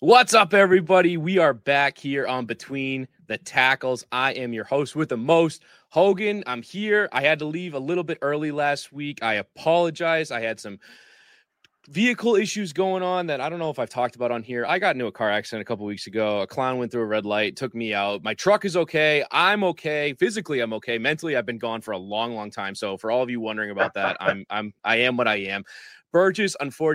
What's up, everybody? We are back here on Between the Tackles. I am your host with the most, Hogan. I'm here. I had to leave a little bit early last week. I apologize. I had some vehicle issues going on that I don't know if I've talked about on here. I got into a car accident a couple weeks ago. A clown went through a red light, took me out. My truck is okay. I'm okay. Physically, I'm okay. Mentally, I've been gone for a long, long time. So for all of you wondering about that, I am what I am. Burgess,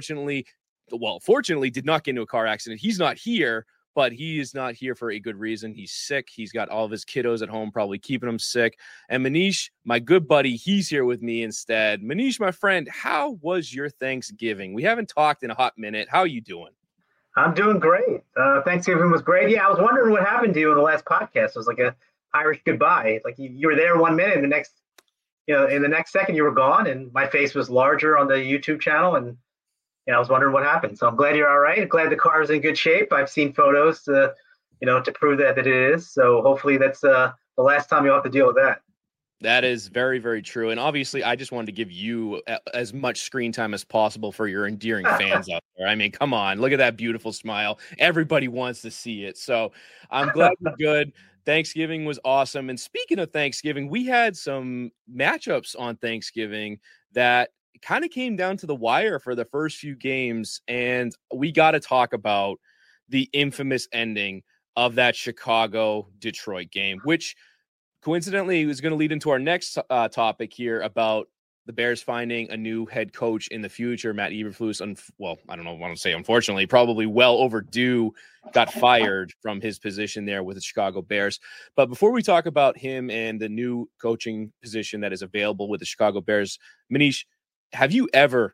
fortunately, did not get into a car accident. He's not here, but he is not here for a good reason. He's sick. He's got all of his kiddos at home, probably keeping him sick. And Manish, my good buddy, he's here with me instead. Manish, my friend, how was your Thanksgiving? We haven't talked in a hot minute. How are you doing? I'm doing great. Thanksgiving was great. Yeah, I was wondering what happened to you in the last podcast. It was like a Irish goodbye. Like you were there 1 minute, and in the next second you were gone, and my face was larger on the YouTube channel, and I was wondering what happened. So I'm glad you're all right. I'm glad the car is in good shape. I've seen photos to prove that it is. So hopefully that's the last time you'll have to deal with that. That is very, very true. And obviously, I just wanted to give you as much screen time as possible for your endearing fans out there. I mean, come on, look at that beautiful smile. Everybody wants to see it. So I'm glad you're good. Thanksgiving was awesome. And speaking of Thanksgiving, we had some matchups on Thanksgiving that kind of came down to the wire for the first few games. And we got to talk about the infamous ending of that Chicago-Detroit game, which coincidentally is going to lead into our next topic here about the Bears finding a new head coach in the future. Matt Eberflus, I don't know, I want to say unfortunately, probably well overdue, got fired from his position there with the Chicago Bears. But before we talk about him and the new coaching position that is available with the Chicago Bears, Manish, have you ever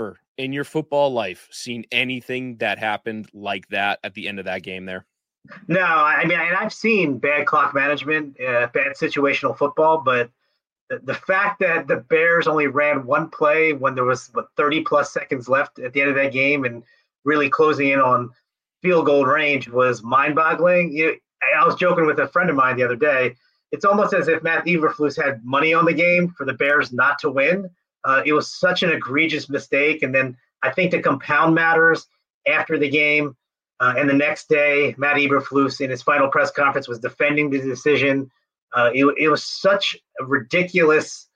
in your football life seen anything that happened like that at the end of that game there? No, I mean, and I've seen bad clock management, bad situational football, but the fact that the Bears only ran one play when there was 30 plus seconds left at the end of that game and really closing in on field goal range was mind boggling. I was joking with a friend of mine the other day. It's almost as if Matt Eberflus had money on the game for the Bears not to win. It was such an egregious mistake. And then I think to compound matters after the game, and the next day, Matt Eberflus in his final press conference was defending the decision. It was such a ridiculous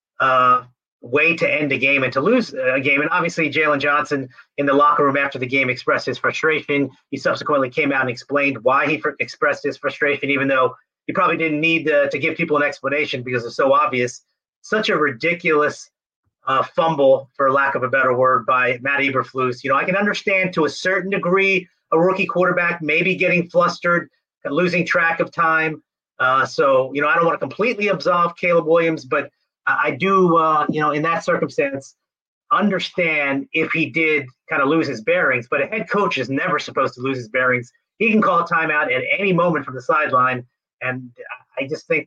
way to end a game and to lose a game. And obviously, Jalen Johnson in the locker room after the game expressed his frustration. He subsequently came out and explained why he expressed his frustration, even though he probably didn't need to give people an explanation because it's so obvious. Such a ridiculous fumble, for lack of a better word, by Matt Eberflus. I can understand to a certain degree a rookie quarterback maybe getting flustered, losing track of time. So I don't want to completely absolve Caleb Williams, but I do, in that circumstance, understand if he did kind of lose his bearings. But a head coach is never supposed to lose his bearings. He can call a timeout at any moment from the sideline. And I just think,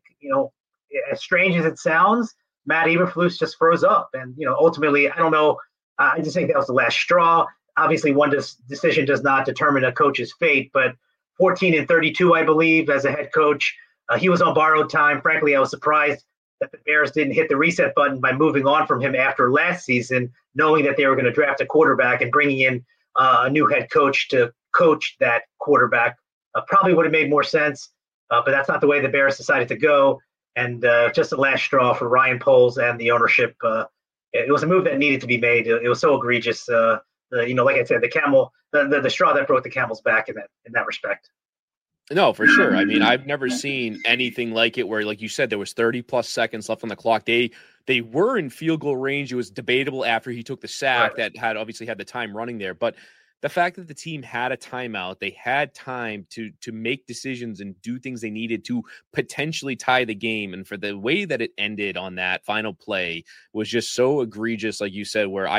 as strange as it sounds, Matt Eberflus just froze up. And, ultimately, I don't know. I just think that was the last straw. Obviously, one decision does not determine a coach's fate, but 14-32, I believe, as a head coach, he was on borrowed time. Frankly, I was surprised that the Bears didn't hit the reset button by moving on from him after last season, knowing that they were going to draft a quarterback and bringing in a new head coach to coach that quarterback. Probably would have made more sense, but that's not the way the Bears decided to go. And just the last straw for Ryan Poles and the ownership. It was a move that needed to be made. It was so egregious. Like I said, the straw that broke the camel's back in that respect. No, for sure. I mean, I've never seen anything like it where, like you said, there was 30 plus seconds left on the clock. They were in field goal range. It was debatable after he took the sack that had obviously had the time running there. But the fact that the team had a timeout, they had time to make decisions and do things they needed to potentially tie the game. And for the way that it ended on that final play was just so egregious, like you said, where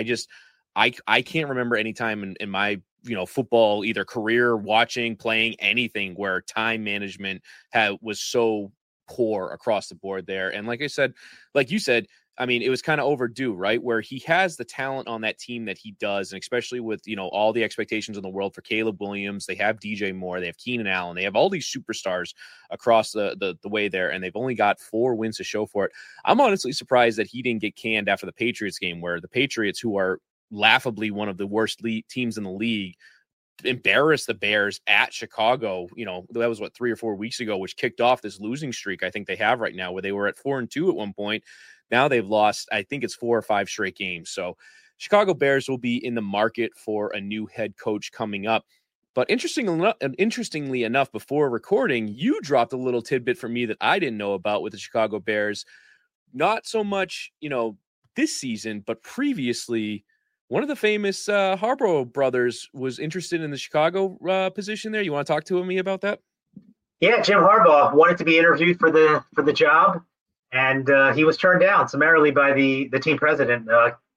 I can't remember any time in my football either career, watching, playing, anything where time management was so poor across the board there. And like you said, I mean, it was kind of overdue, right? Where he has the talent on that team that he does, and especially with all the expectations in the world for Caleb Williams. They have DJ Moore, they have Keenan Allen, they have all these superstars across the way there, and they've only got 4 wins to show for it. I'm honestly surprised that he didn't get canned after the Patriots game, where the Patriots, who are laughably one of the worst teams in the league, embarrassed the Bears at Chicago. That was 3 or 4 weeks ago, which kicked off this losing streak I think they have right now, where they were at 4-2 at one point. Now they've lost, I think it's 4 or 5 straight games. So Chicago Bears will be in the market for a new head coach coming up. But interestingly enough, before recording, you dropped a little tidbit for me that I didn't know about with the Chicago Bears. Not so much, this season, but previously, one of the famous Harbaugh brothers was interested in the Chicago position there. You want to talk to me about that? Yeah, Jim Harbaugh wanted to be interviewed for the job, and he was turned down summarily by the team president.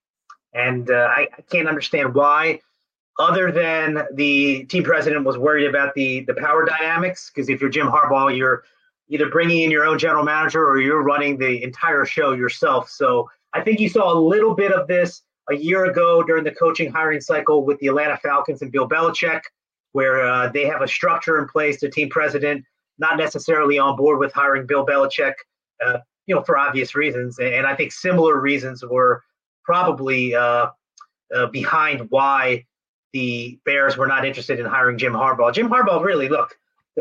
I can't understand why, other than the team president was worried about the power dynamics. Because if you're Jim Harbaugh, you're either bringing in your own general manager or you're running the entire show yourself. So I think you saw a little bit of this a year ago during the coaching hiring cycle with the Atlanta Falcons and Bill Belichick, where they have a structure in place. The team president not necessarily on board with hiring Bill Belichick, for obvious reasons. And I think similar reasons were probably behind why the Bears were not interested in hiring Jim Harbaugh. Jim Harbaugh, really, look,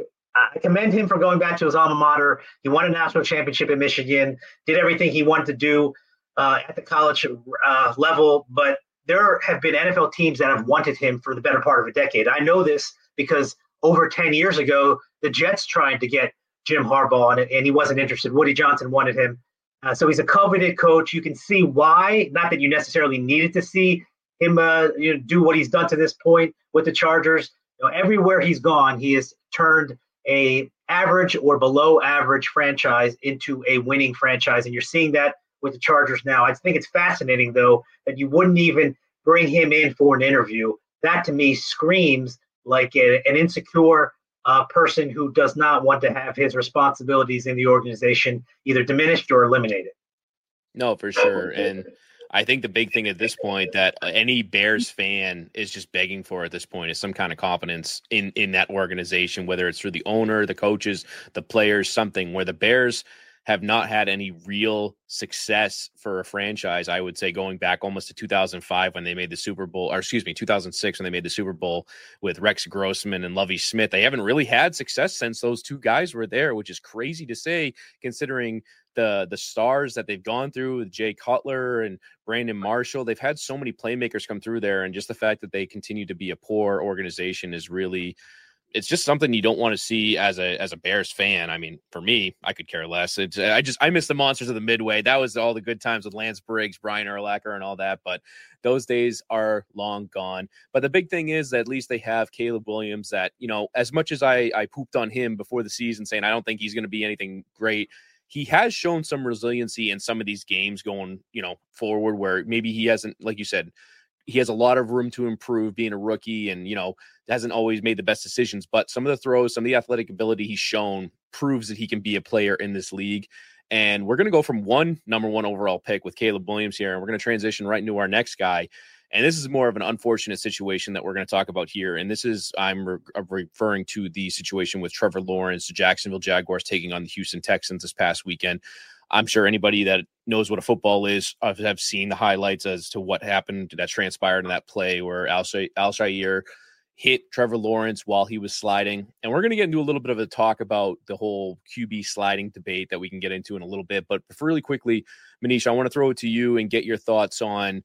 I commend him for going back to his alma mater. He won a national championship at Michigan, did everything he wanted to do at the college level. But there have been NFL teams that have wanted him for the better part of a decade. I know this because over 10 years ago, the Jets tried to get Jim Harbaugh, and he wasn't interested. Woody Johnson wanted him. So he's a coveted coach. You can see why, not that you necessarily needed to see him do what he's done to this point with the Chargers. Everywhere he's gone, he has turned a average or below average franchise into a winning franchise. And you're seeing that with the Chargers now. I think it's fascinating, though, that you wouldn't even bring him in for an interview. That, to me, screams like an insecure person who does not want to have his responsibilities in the organization either diminished or eliminated. No, for sure. And I think the big thing at this point that any Bears fan is just begging for at this point is some kind of confidence in that organization, whether it's through the owner, the coaches, the players, something where the Bears have not had any real success for a franchise. I would say going back almost to 2005 when they made the Super Bowl, or 2006 when they made the Super Bowl with Rex Grossman and Lovie Smith. They haven't really had success since those two guys were there, which is crazy to say considering the stars that they've gone through with Jay Cutler and Brandon Marshall. They've had so many playmakers come through there, and just the fact that they continue to be a poor organization is really, it's just something you don't want to see as a Bears fan. I mean, for me, I could care less. I miss the monsters of the Midway. That was all the good times with Lance Briggs, Brian Urlacher, and all that. But those days are long gone. But the big thing is that at least they have Caleb Williams that, as much as I pooped on him before the season saying I don't think he's going to be anything great, he has shown some resiliency in some of these games going, forward, where maybe he hasn't, like you said, he has a lot of room to improve being a rookie and, hasn't always made the best decisions, but some of the throws, some of the athletic ability he's shown proves that he can be a player in this league. And we're going to go from number one overall pick with Caleb Williams here, and we're going to transition right into our next guy. And this is more of an unfortunate situation that we're going to talk about here. And this is, I'm referring to the situation with Trevor Lawrence, the Jacksonville Jaguars taking on the Houston Texans this past weekend. I'm sure anybody that knows what a football is have seen the highlights as to what happened that transpired in that play where Al-Shaair hit Trevor Lawrence while he was sliding. And we're going to get into a little bit of a talk about the whole QB sliding debate that we can get into in a little bit. But really quickly, Manish, I want to throw it to you and get your thoughts on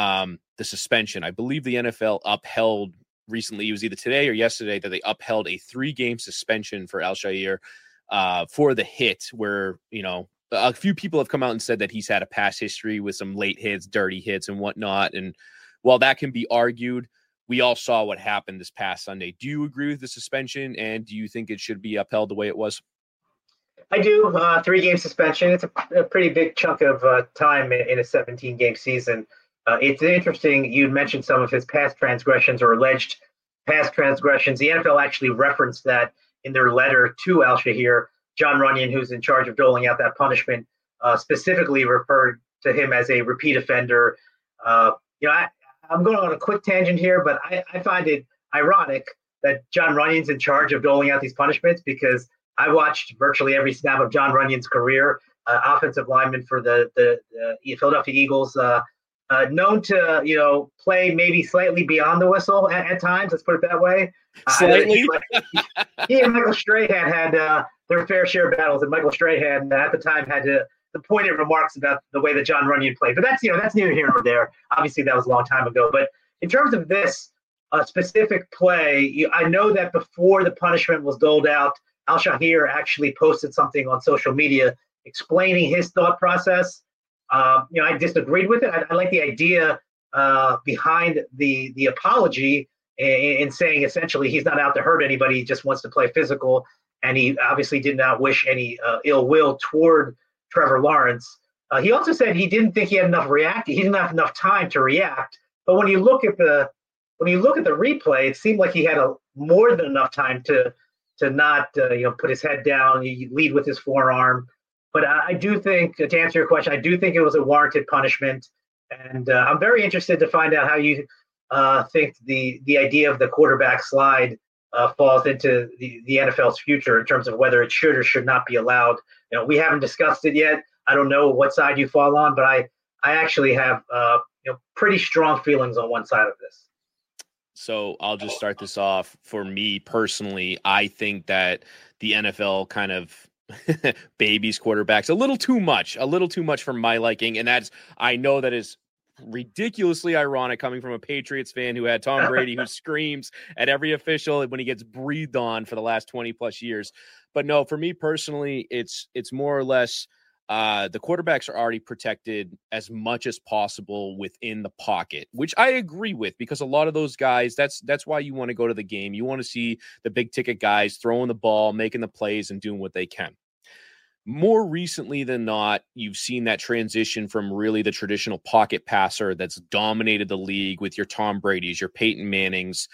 the suspension. I believe the NFL upheld recently, it was either today or yesterday, that they upheld a 3-game suspension for Al-Shaair for the hit where, a few people have come out and said that he's had a past history with some late hits, dirty hits and whatnot. And while that can be argued, we all saw what happened this past Sunday. Do you agree with the suspension, and do you think it should be upheld the way it was? I do. 3-game suspension. It's a pretty big chunk of time in a 17-game season. It's interesting. You mentioned some of his past transgressions or alleged past transgressions. The NFL actually referenced that in their letter to Al-Shaair. John Runyon, who's in charge of doling out that punishment, specifically referred to him as a repeat offender. I'm going on a quick tangent here, but I find it ironic that John Runyon's in charge of doling out these punishments, because I watched virtually every snap of John Runyon's career, offensive lineman for the Philadelphia Eagles, known to play maybe slightly beyond the whistle at times. Let's put it that way. Slightly. He and Michael Strahan had their fair share of battles, and Michael Strahan at the time had the pointed remarks about the way that Jon Runyan played. But that's neither here nor there. Obviously, that was a long time ago. But in terms of this specific play, I know that before the punishment was doled out, Al-Shahir actually posted something on social media explaining his thought process. I disagreed with it. I like the idea behind the apology in saying essentially he's not out to hurt anybody. He just wants to play physical. And he obviously did not wish any ill will toward Trevor Lawrence. He also said he didn't think he had enough react. He didn't have enough time to react. But when you look at the replay, it seemed like he had more than enough time to not put his head down. He lead with his forearm. But I do think, to answer your question, I do think it was a warranted punishment. And I'm very interested to find out how you think the idea of the quarterback slide falls into the NFL's future in terms of whether it should or should not be allowed. We haven't discussed it yet. I don't know what side you fall on, but I actually have pretty strong feelings on one side of this. So I'll just start this off. For me personally, I think that the NFL kind of babies quarterbacks a little too much for my liking. And I know that is ridiculously ironic coming from a Patriots fan who had Tom Brady who screams at every official when he gets breathed on for the last 20 plus years. But no, for me personally, it's more or less the quarterbacks are already protected as much as possible within the pocket, which I agree with, because a lot of those guys, that's why you want to go to the game. You want to see the big ticket guys throwing the ball, making the plays, and doing what they can. More recently than not, you've seen that transition from really the traditional pocket passer that's dominated the league with your Tom Brady's, your Peyton Mannings.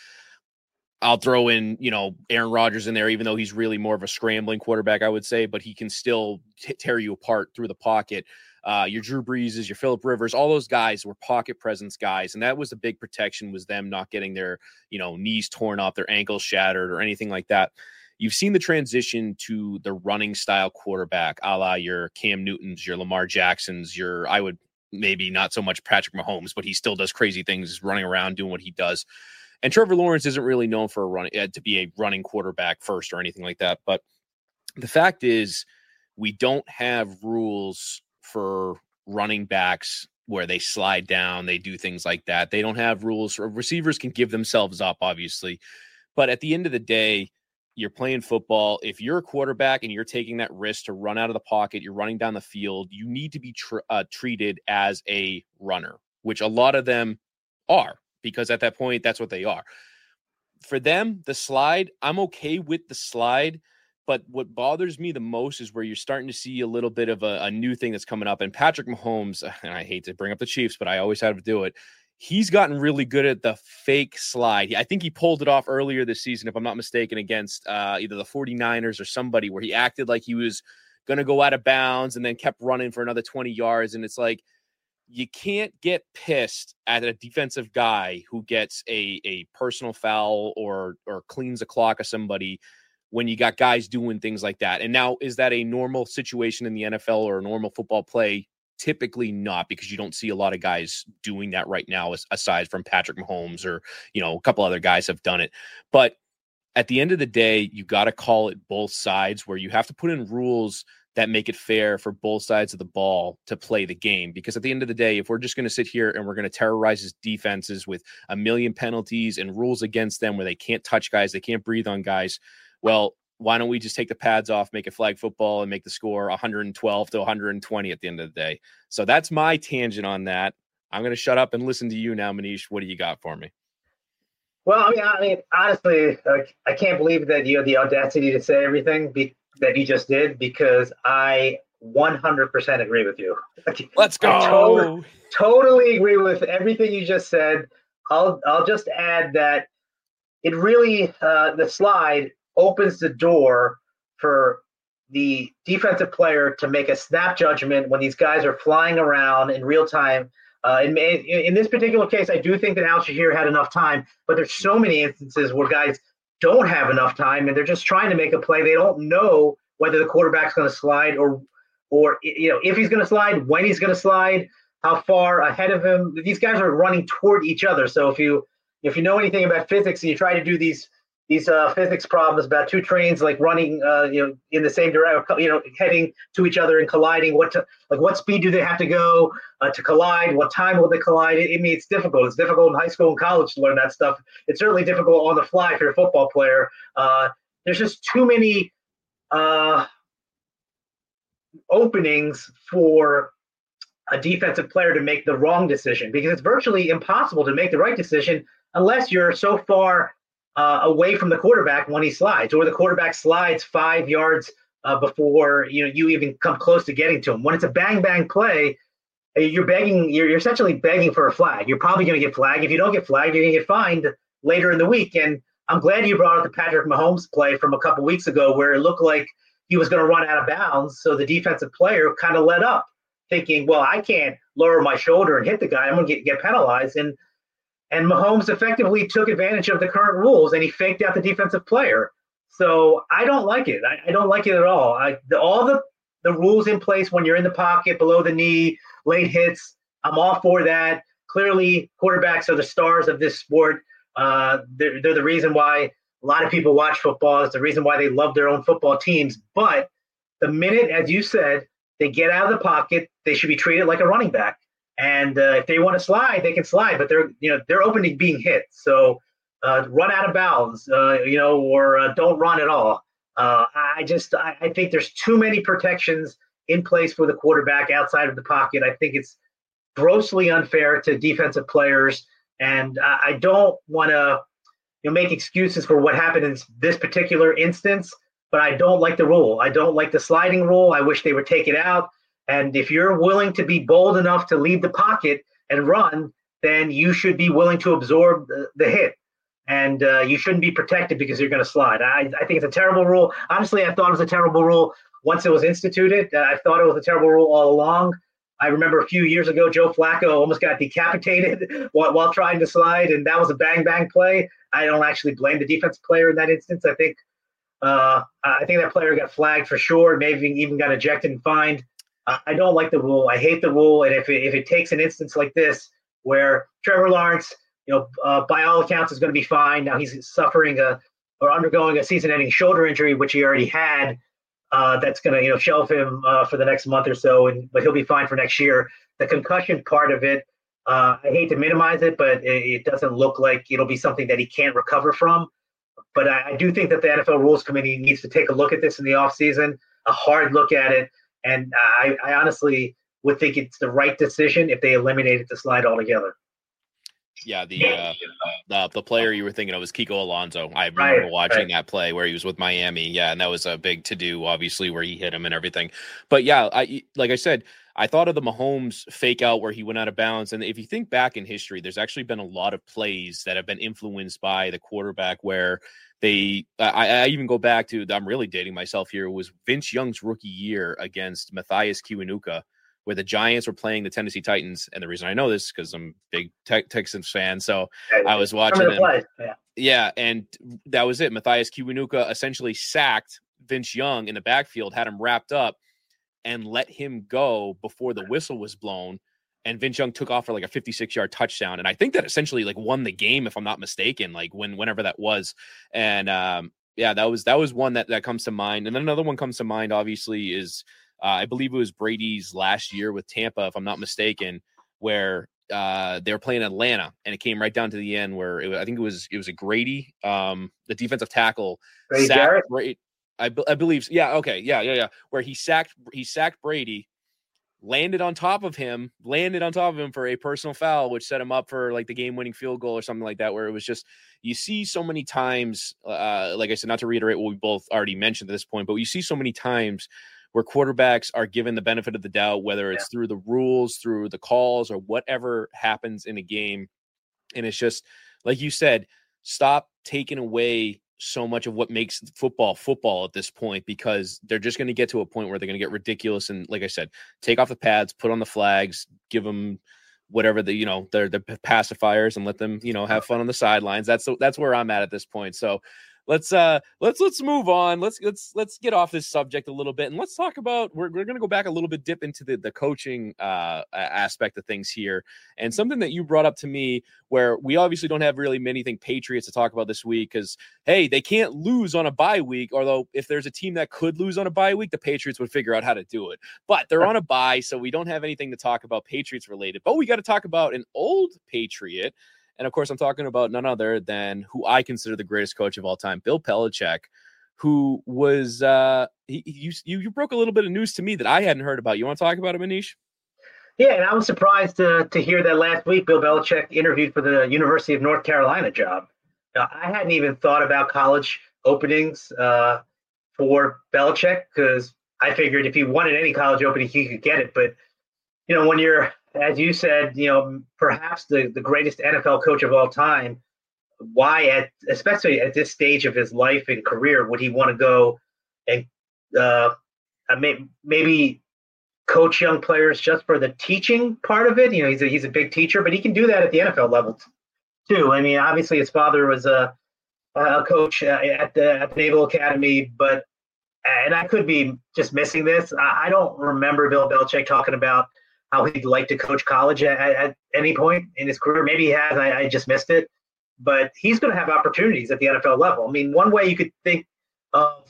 I'll throw in, Aaron Rodgers in there, even though he's really more of a scrambling quarterback, I would say, but he can still tear you apart through the pocket. Your Drew Breeses, your Phillip Rivers, all those guys were pocket presence guys. And that was the big protection, was them not getting their, knees torn off, their ankles shattered or anything like that. You've seen the transition to the running style quarterback, a la your Cam Newtons, your Lamar Jacksons, I would maybe not so much Patrick Mahomes, but he still does crazy things running around doing what he does. And Trevor Lawrence isn't really known for to be a running quarterback first or anything like that. But the fact is, we don't have rules for running backs where they slide down, they do things like that. They don't have rules. Receivers can give themselves up, obviously. But at the end of the day, you're playing football. If you're a quarterback and you're taking that risk to run out of the pocket, you're running down the field, you need to be treated as a runner, which a lot of them are, because at that point, that's what they are. For them, the slide, I'm okay with the slide, but what bothers me the most is where you're starting to see a little bit of a new thing that's coming up. And Patrick Mahomes, and I hate to bring up the Chiefs, but I always have to do it, he's gotten really good at the fake slide. I think he pulled it off earlier this season, if I'm not mistaken, against either the 49ers or somebody, where he acted like he was going to go out of bounds and then kept running for another 20 yards. And it's like, you can't get pissed at a defensive guy who gets a personal foul or cleans the clock of somebody when you got guys doing things like that. And now, is that a normal situation in the NFL or a normal football play? Typically not, because you don't see a lot of guys doing that right now, aside from Patrick Mahomes or, a couple other guys have done it. But at the end of the day, you got to call it both sides, where you have to put in rules that make it fair for both sides of the ball to play the game. Because at the end of the day, if we're just going to sit here and we're going to terrorize his defenses with a million penalties and rules against them where they can't touch guys, they can't breathe on guys, well, why don't we just take the pads off, make it flag football, and make the score 112 to 120 at the end of the day? So that's my tangent on that. I'm going to shut up and listen to you now, Manish. What do you got for me? Well, I mean, honestly, I can't believe that you had the audacity to say everything that you just did, because I 100% agree with you. Let's go. I totally agree with everything you just said. I'll just add that it really, the slide opens the door for the defensive player to make a snap judgment when these guys are flying around in real time. In this particular case, I do think that Al-Shahir had enough time, but there's so many instances where guys don't have enough time and they're just trying to make a play. They don't know whether the quarterback's going to slide or if he's going to slide, when he's going to slide. how far ahead of him these guys are running toward each other. So if you know anything about physics and you try to do these physics problems about two trains like running in the same direction, heading to each other and colliding, what speed do they have to go to collide, what time will they collide? I mean, it's difficult in high school and college to learn that stuff. It's certainly difficult on the fly if you're a football player. There's just too many openings for a defensive player to make the wrong decision, because it's virtually impossible to make the right decision unless you're so far away from the quarterback when he slides, or the quarterback slides 5 yards before you even come close to getting to him. When it's a bang bang play, you're essentially begging for a flag. You're probably going to get flagged. If you don't get flagged, you're going to get fined later in the week. And I'm glad you brought up the Patrick Mahomes play from a couple weeks ago, where it looked like he was going to run out of bounds. So the defensive player kind of let up, thinking, well, I can't lower my shoulder and hit the guy. I'm going to get penalized. And Mahomes effectively took advantage of the current rules, and he faked out the defensive player. So I don't like it. I don't like it at all. All the rules in place when you're in the pocket, below the knee, late hits, I'm all for that. Clearly, quarterbacks are the stars of this sport. They're the reason why a lot of people watch football. It's the reason why they love their own football teams. But the minute, as you said, they get out of the pocket, they should be treated like a running back. And if they want to slide, they can slide, but they're open to being hit. So run out of bounds, or don't run at all. I think there's too many protections in place for the quarterback outside of the pocket. I think it's grossly unfair to defensive players, and I don't want to make excuses for what happened in this particular instance. But I don't like the rule. I don't like the sliding rule. I wish they would take it out. And if you're willing to be bold enough to leave the pocket and run, then you should be willing to absorb the hit. And you shouldn't be protected because you're going to slide. I think it's a terrible rule. Honestly, I thought it was a terrible rule once it was instituted. I thought it was a terrible rule all along. I remember a few years ago, Joe Flacco almost got decapitated while trying to slide, and that was a bang-bang play. I don't actually blame the defensive player in that instance. I think that player got flagged for sure, maybe even got ejected and fined. I don't like the rule. I hate the rule. And if it takes an instance like this where Trevor Lawrence, by all accounts is going to be fine. Now he's suffering or undergoing a season-ending shoulder injury, which he already had. That's going to shelve him for the next month or so, but he'll be fine for next year. The concussion part of it, I hate to minimize it, but it doesn't look like it'll be something that he can't recover from. But I do think that the NFL Rules Committee needs to take a look at this in the offseason, a hard look at it. And I honestly would think it's the right decision if they eliminated the slide altogether. Yeah, the player you were thinking of was Kiko Alonso. I remember watching that play where he was with Miami. Yeah, and that was a big to-do, obviously, where he hit him and everything. But yeah, like I said, I thought of the Mahomes fake out where he went out of bounds. And if you think back in history, there's actually been a lot of plays that have been influenced by the quarterback where I even go back to, I'm really dating myself here, was Vince Young's rookie year against Matthias Kiwanuka, where the Giants were playing the Tennessee Titans. And the reason I know this is because I'm a big Texans fan. So I was watching them. Yeah, and that was it. Matthias Kiwanuka essentially sacked Vince Young in the backfield, had him wrapped up, and let him go before the whistle was blown. And Vince Young took off for like a 56-yard touchdown. And I think that essentially won the game, if I'm not mistaken, whenever that was. And that was one that comes to mind. And then another one comes to mind, obviously, is I believe it was Brady's last year with Tampa, if I'm not mistaken, where they were playing Atlanta, and it came right down to the end where I think it was a Grady, the defensive tackle, sacked Brady. I believe. Yeah. Okay. Yeah. Where he sacked Brady, landed on top of him for a personal foul, which set him up for the game-winning field goal or something like that, where it was just, you see so many times, like I said, not to reiterate what we both already mentioned at this point, but you see so many times where quarterbacks are given the benefit of the doubt, whether it's through the rules, through the calls, or whatever happens in a game. And it's just, like you said, stop taking away so much of what makes football at this point, because they're just going to get to a point where they're going to get ridiculous. And like I said, take off the pads, put on the flags, give them whatever they're the pacifiers, and let them, have fun on the sidelines. That's where I'm at this point. So let's move on. Let's get off this subject a little bit, and let's talk about, we're going to go back a little bit, dip into the coaching aspect of things here, and something that you brought up to me, where we obviously don't have really anything Patriots to talk about this week, because hey, they can't lose on a bye week, although if there's a team that could lose on a bye week, the Patriots would figure out how to do it, but they're on a bye, so we don't have anything to talk about Patriots related. But we got to talk about an old Patriot. And of course, I'm talking about none other than who I consider the greatest coach of all time, Bill Belichick, who was you broke a little bit of news to me that I hadn't heard about. You want to talk about it, Manish? Yeah, and I was surprised to hear that last week Bill Belichick interviewed for the University of North Carolina job. I hadn't even thought about college openings for Belichick, because I figured if he wanted any college opening, he could get it. But when you're, as you said, perhaps the greatest NFL coach of all time, why, especially at this stage of his life and career, would he want to go and maybe coach young players just for the teaching part of it? He's a big teacher, but he can do that at the NFL level too. I mean, obviously his father was a coach at the Naval Academy, and I could be just missing this. I don't remember Bill Belichick talking about how he'd like to coach college at any point in his career. Maybe he has, I just missed it. But he's going to have opportunities at the NFL level. I mean, one way you could think of,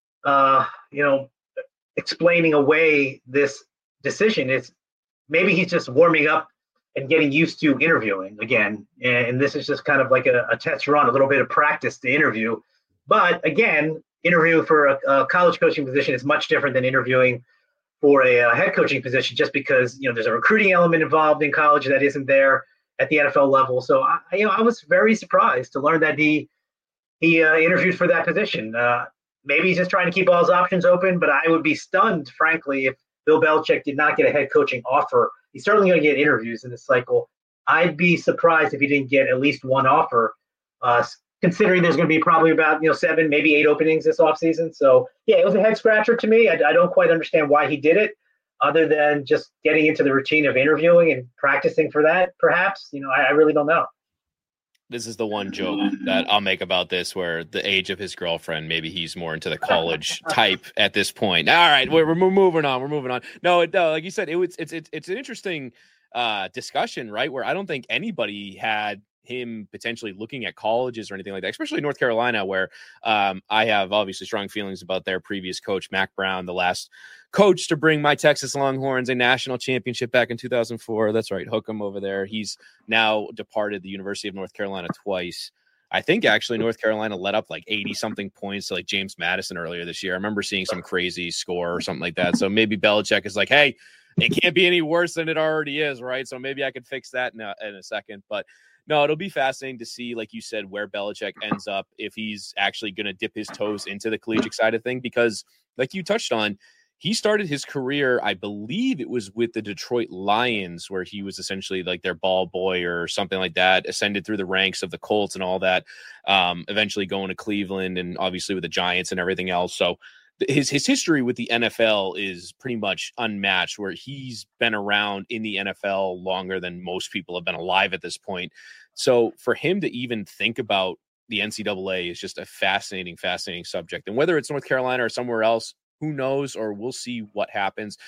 explaining away this decision is maybe he's just warming up and getting used to interviewing again. And this is just kind of like a test run, a little bit of practice to interview. But again, interviewing for a college coaching position is much different than interviewing for a head coaching position, just because there's a recruiting element involved in college that isn't there at the NFL level. So I was very surprised to learn that he interviewed for that position. Maybe he's just trying to keep all his options open, but I would be stunned, frankly, if Bill Belichick did not get a head coaching offer. He's certainly going to get interviews in this cycle. I'd be surprised if he didn't get at least one offer, considering there's going to be probably about 7, maybe 8 openings this offseason. So yeah, it was a head scratcher to me. I don't quite understand why he did it, other than just getting into the routine of interviewing and practicing for that, perhaps. I really don't know. This is the one joke that I'll make about this, where the age of his girlfriend, maybe he's more into the college type at this point. All right, we're moving on. We're moving on. No, like you said, it's an interesting discussion, right? Where I don't think anybody had him potentially looking at colleges or anything like that, especially North Carolina, where I have obviously strong feelings about their previous coach, Mack Brown, the last coach to bring my Texas Longhorns a national championship back in 2004. That's right. Hook him over there. He's now departed the University of North Carolina twice. I think actually North Carolina let up like 80 something points to like James Madison earlier this year. I remember seeing some crazy score or something like that. So maybe Belichick is like, hey, it can't be any worse than it already is, right? So maybe I could fix that in a second. But no, it'll be fascinating to see, like you said, where Belichick ends up, if he's actually going to dip his toes into the collegiate side of thing, because like you touched on, he started his career, I believe it was with the Detroit Lions, where he was essentially like their ball boy or something like that, ascended through the ranks of the Colts and all that, eventually going to Cleveland and obviously with the Giants and everything else. So his history with the NFL is pretty much unmatched, where he's been around in the NFL longer than most people have been alive at this point. So for him to even think about the NCAA is just a fascinating subject. And whether it's North Carolina or somewhere else, who knows, or we'll see what happens.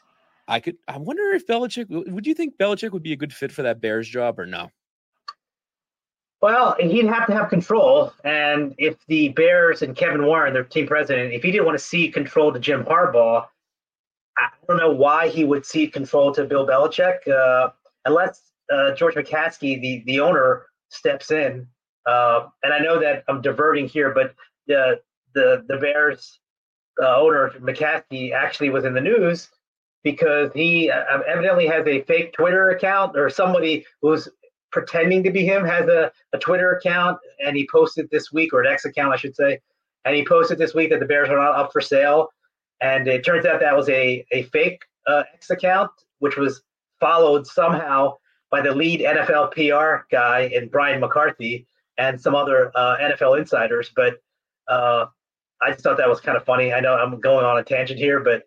I wonder if would you think Belichick would be a good fit for that Bears job or no? Well, he'd have to have control. And if the Bears and Kevin Warren, their team president, if he didn't want to cede control to Jim Harbaugh, I don't know why he would cede control to Bill Belichick, unless George McCaskey, the owner, steps in. And I know that I'm diverting here, but the Bears owner, McCaskey, actually was in the news because he evidently has a fake Twitter account, or somebody who's pretending to be him has a Twitter account, and he posted this week, or an X account, I should say, and he posted this week that the Bears are not up for sale. And it turns out that was a fake X account, which was followed somehow by the lead NFL PR guy in Brian McCarthy and some other NFL insiders. But I just thought that was kind of funny. I know I'm going on a tangent here, but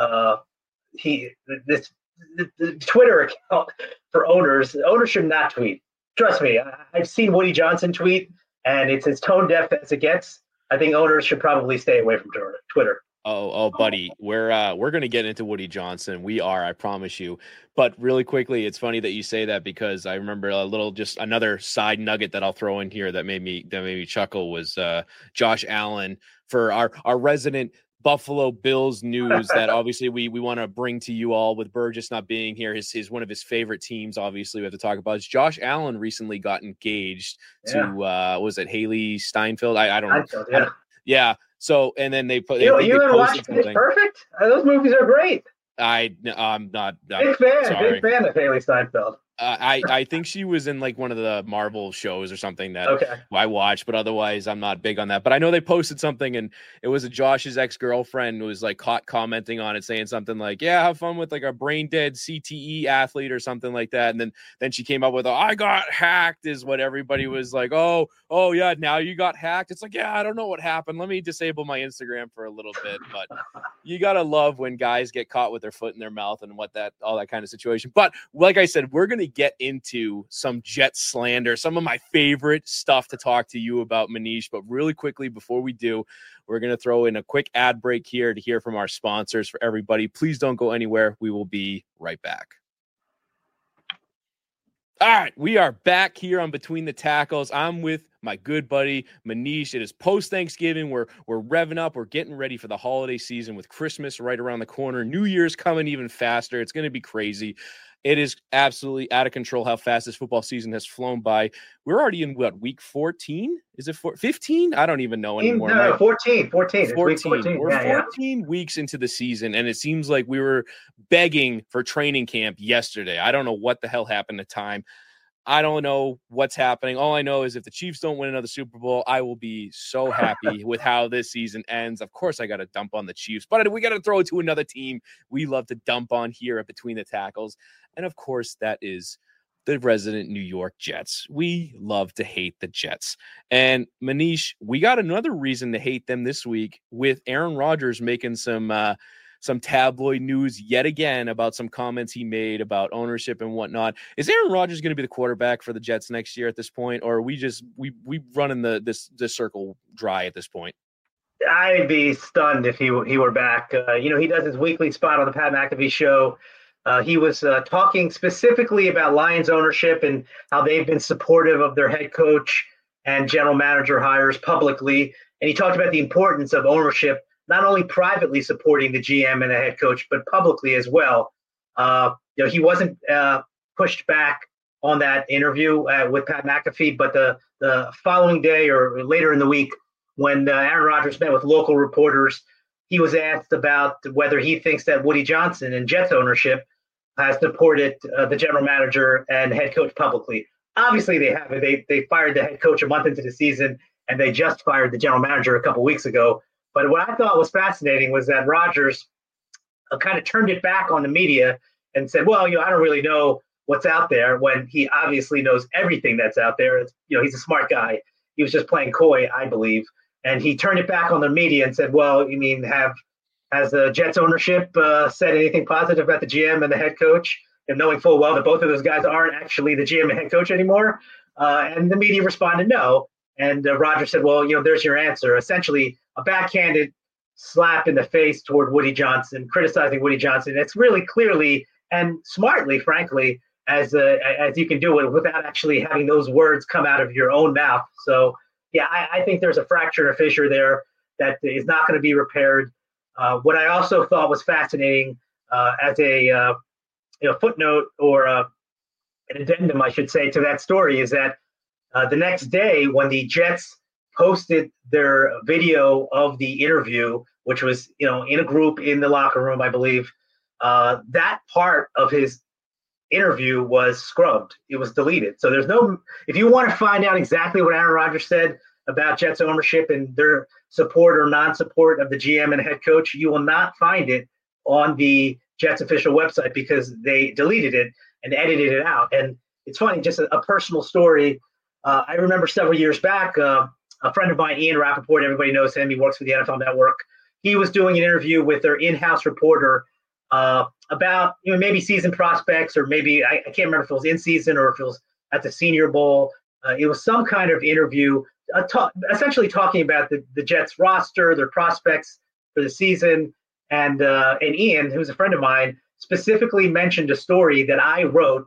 the Twitter account for owners should not tweet. Trust me, I've seen Woody Johnson tweet, and it's as tone deaf as it gets. I think owners should probably stay away from Twitter. Oh, buddy, we're gonna get into Woody Johnson. We are, I promise you. But really quickly, it's funny that you say that because I remember just another side nugget that I'll throw in here that made me chuckle was Josh Allen for our resident Buffalo Bills news that obviously we want to bring to you all with Burgess not being here. His one of his favorite teams, obviously, we have to talk about is Josh Allen recently got engaged to was it Haley Steinfeld? I don't know. Yeah. So, and then they put. You haven't watched Pitch Perfect? Those movies are great. I'm not big fan of Haley Steinfeld. I think she was in like one of the Marvel shows or something that I watched, but otherwise I'm not big on that. But I know they posted something, and it was Josh's ex-girlfriend who was like caught commenting on it, saying something like, "Yeah, have fun with like a brain dead CTE athlete" or something like that. And then she came up with, "I got hacked," is what everybody was like. Oh yeah, now you got hacked. It's like, yeah, I don't know what happened. Let me disable my Instagram for a little bit. But you gotta love when guys get caught with their foot in their mouth and all that kind of situation. But like I said, we're gonna get into some Jet slander, some of my favorite stuff to talk to you about, Manish. But really quickly, before we do, we're going to throw in a quick ad break here to hear from our sponsors. For everybody, please don't go anywhere. We will be right back. All right, we are back here on Between the Tackles. I'm with my good buddy Manish. It is post-Thanksgiving. We're revving up. We're getting ready for the holiday season with Christmas right around the corner. New Year's coming even faster. It's going to be crazy. It is absolutely out of control how fast this football season has flown by. We're already in week 14? Is it 15? I don't even know anymore. No, 14. 14. We're 14 weeks into the season, and it seems like we were begging for training camp yesterday. I don't know what the hell happened to time. I don't know what's happening. All I know is if the Chiefs don't win another Super Bowl, I will be so happy with how this season ends. Of course, I got to dump on the Chiefs, but we got to throw it to another team we love to dump on here at Between the Tackles. And of course, that is the resident New York Jets. We love to hate the Jets. And Manish, we got another reason to hate them this week with Aaron Rodgers making some tabloid news yet again about some comments he made about ownership and whatnot. Is Aaron Rodgers going to be the quarterback for the Jets next year at this point, or are we running this circle dry at this point? I'd be stunned if he were back. He does his weekly spot on the Pat McAfee show. He was talking specifically about Lions ownership and how they've been supportive of their head coach and general manager hires publicly. And he talked about the importance of ownership, not only privately supporting the GM and the head coach, but publicly as well. He wasn't pushed back on that interview with Pat McAfee, but the following day or later in the week, when Aaron Rodgers met with local reporters, he was asked about whether he thinks that Woody Johnson and Jets ownership has supported the general manager and head coach publicly. Obviously, they haven't. They fired the head coach a month into the season, and they just fired the general manager a couple weeks ago. But what I thought was fascinating was that Rodgers kind of turned it back on the media and said, well, I don't really know what's out there, when he obviously knows everything that's out there. He's a smart guy. He was just playing coy, I believe. And he turned it back on the media and said, well, you mean, has the Jets ownership said anything positive about the GM and the head coach, and knowing full well that both of those guys aren't actually the GM and head coach anymore? And the media responded no. And Rodgers said, well, there's your answer. Essentially, a backhanded slap in the face toward Woody Johnson, criticizing Woody Johnson. It's really clearly and smartly, frankly, as you can do it without actually having those words come out of your own mouth. So, yeah, I think there's a fracture, a fissure there that is not going to be repaired. What I also thought was fascinating as a footnote or an addendum, I should say, to that story is that the next day when the Jets posted their video of the interview, which was in a group in the locker room, I believe, that part of his interview was scrubbed. It was deleted. So if you want to find out exactly what Aaron Rodgers said about Jets ownership and their support or non-support of the GM and head coach, you will not find it on the Jets official website because they deleted it and edited it out. And it's funny, just a personal story. I remember several years back, a friend of mine, Ian Rappaport, everybody knows him. He works for the NFL Network. He was doing an interview with their in-house reporter about maybe season prospects, or maybe I can't remember if it was in season or if it was at the Senior Bowl. It was some kind of interview, essentially talking about the Jets roster, their prospects for the season, and Ian, who's a friend of mine, specifically mentioned a story that I wrote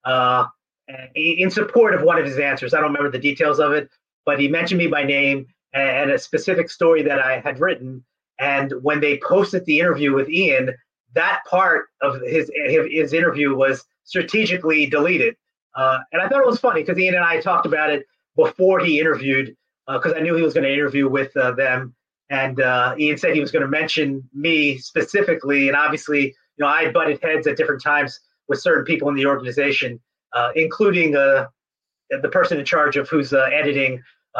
in support of one of his answers. I don't remember the details of it, but he mentioned me by name and a specific story that I had written. And when they posted the interview with Ian, that part of his interview was strategically deleted. And I thought it was funny because Ian and I talked about it before he interviewed, because I knew he was going to interview with them. And Ian said he was going to mention me specifically. And obviously, I butted heads at different times with certain people in the organization, including the person in charge of who's editing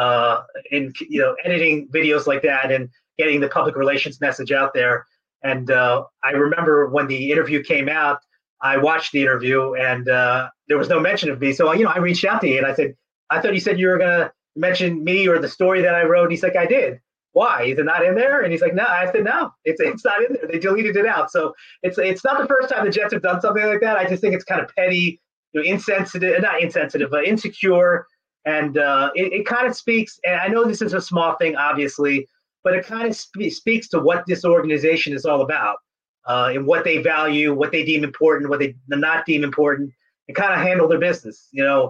editing videos like that and getting the public relations message out there. And I remember when the interview came out, I watched the interview and there was no mention of me. So, I reached out to Ian. I said, I thought you said you were going to mention me or the story that I wrote. And he's like, I did. Why? Is it not in there? And he's like, no. I said, no, it's not in there. They deleted it out. So it's not the first time the Jets have done something like that. I just think it's kind of petty, not insensitive, but insecure. And it kind of speaks, and I know this is a small thing, obviously, but it kind of speaks to what this organization is all about, and what they value, what they deem important, what they not deem important, and kind of handle their business.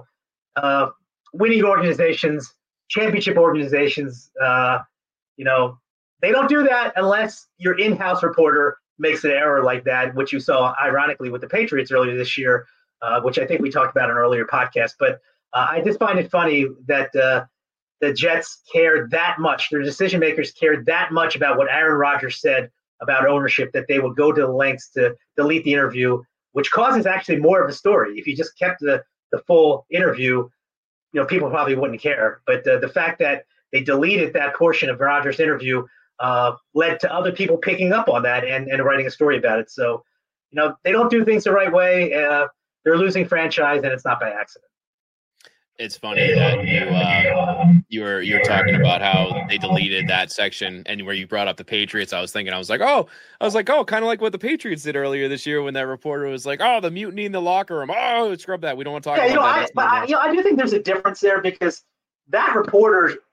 Winning organizations, championship organizations, they don't do that unless your in-house reporter makes an error like that, which you saw ironically with the Patriots earlier this year, which I think we talked about in an earlier podcast. But I just find it funny that the Jets cared that much, their decision makers cared that much about what Aaron Rodgers said about ownership, that they would go to the lengths to delete the interview, which causes actually more of a story. If you just kept the full interview, people probably wouldn't care. But the fact that they deleted that portion of Rodgers' interview led to other people picking up on that and writing a story about it. So, they don't do things the right way. They're a losing franchise, and it's not by accident. It's funny that you're talking about how they deleted that section, and where you brought up the Patriots. I was like, kind of like what the Patriots did earlier this year when that reporter was like, oh, the mutiny in the locker room. Oh, scrub that. We don't want to talk about that. I do think there's a difference there, because that reporter is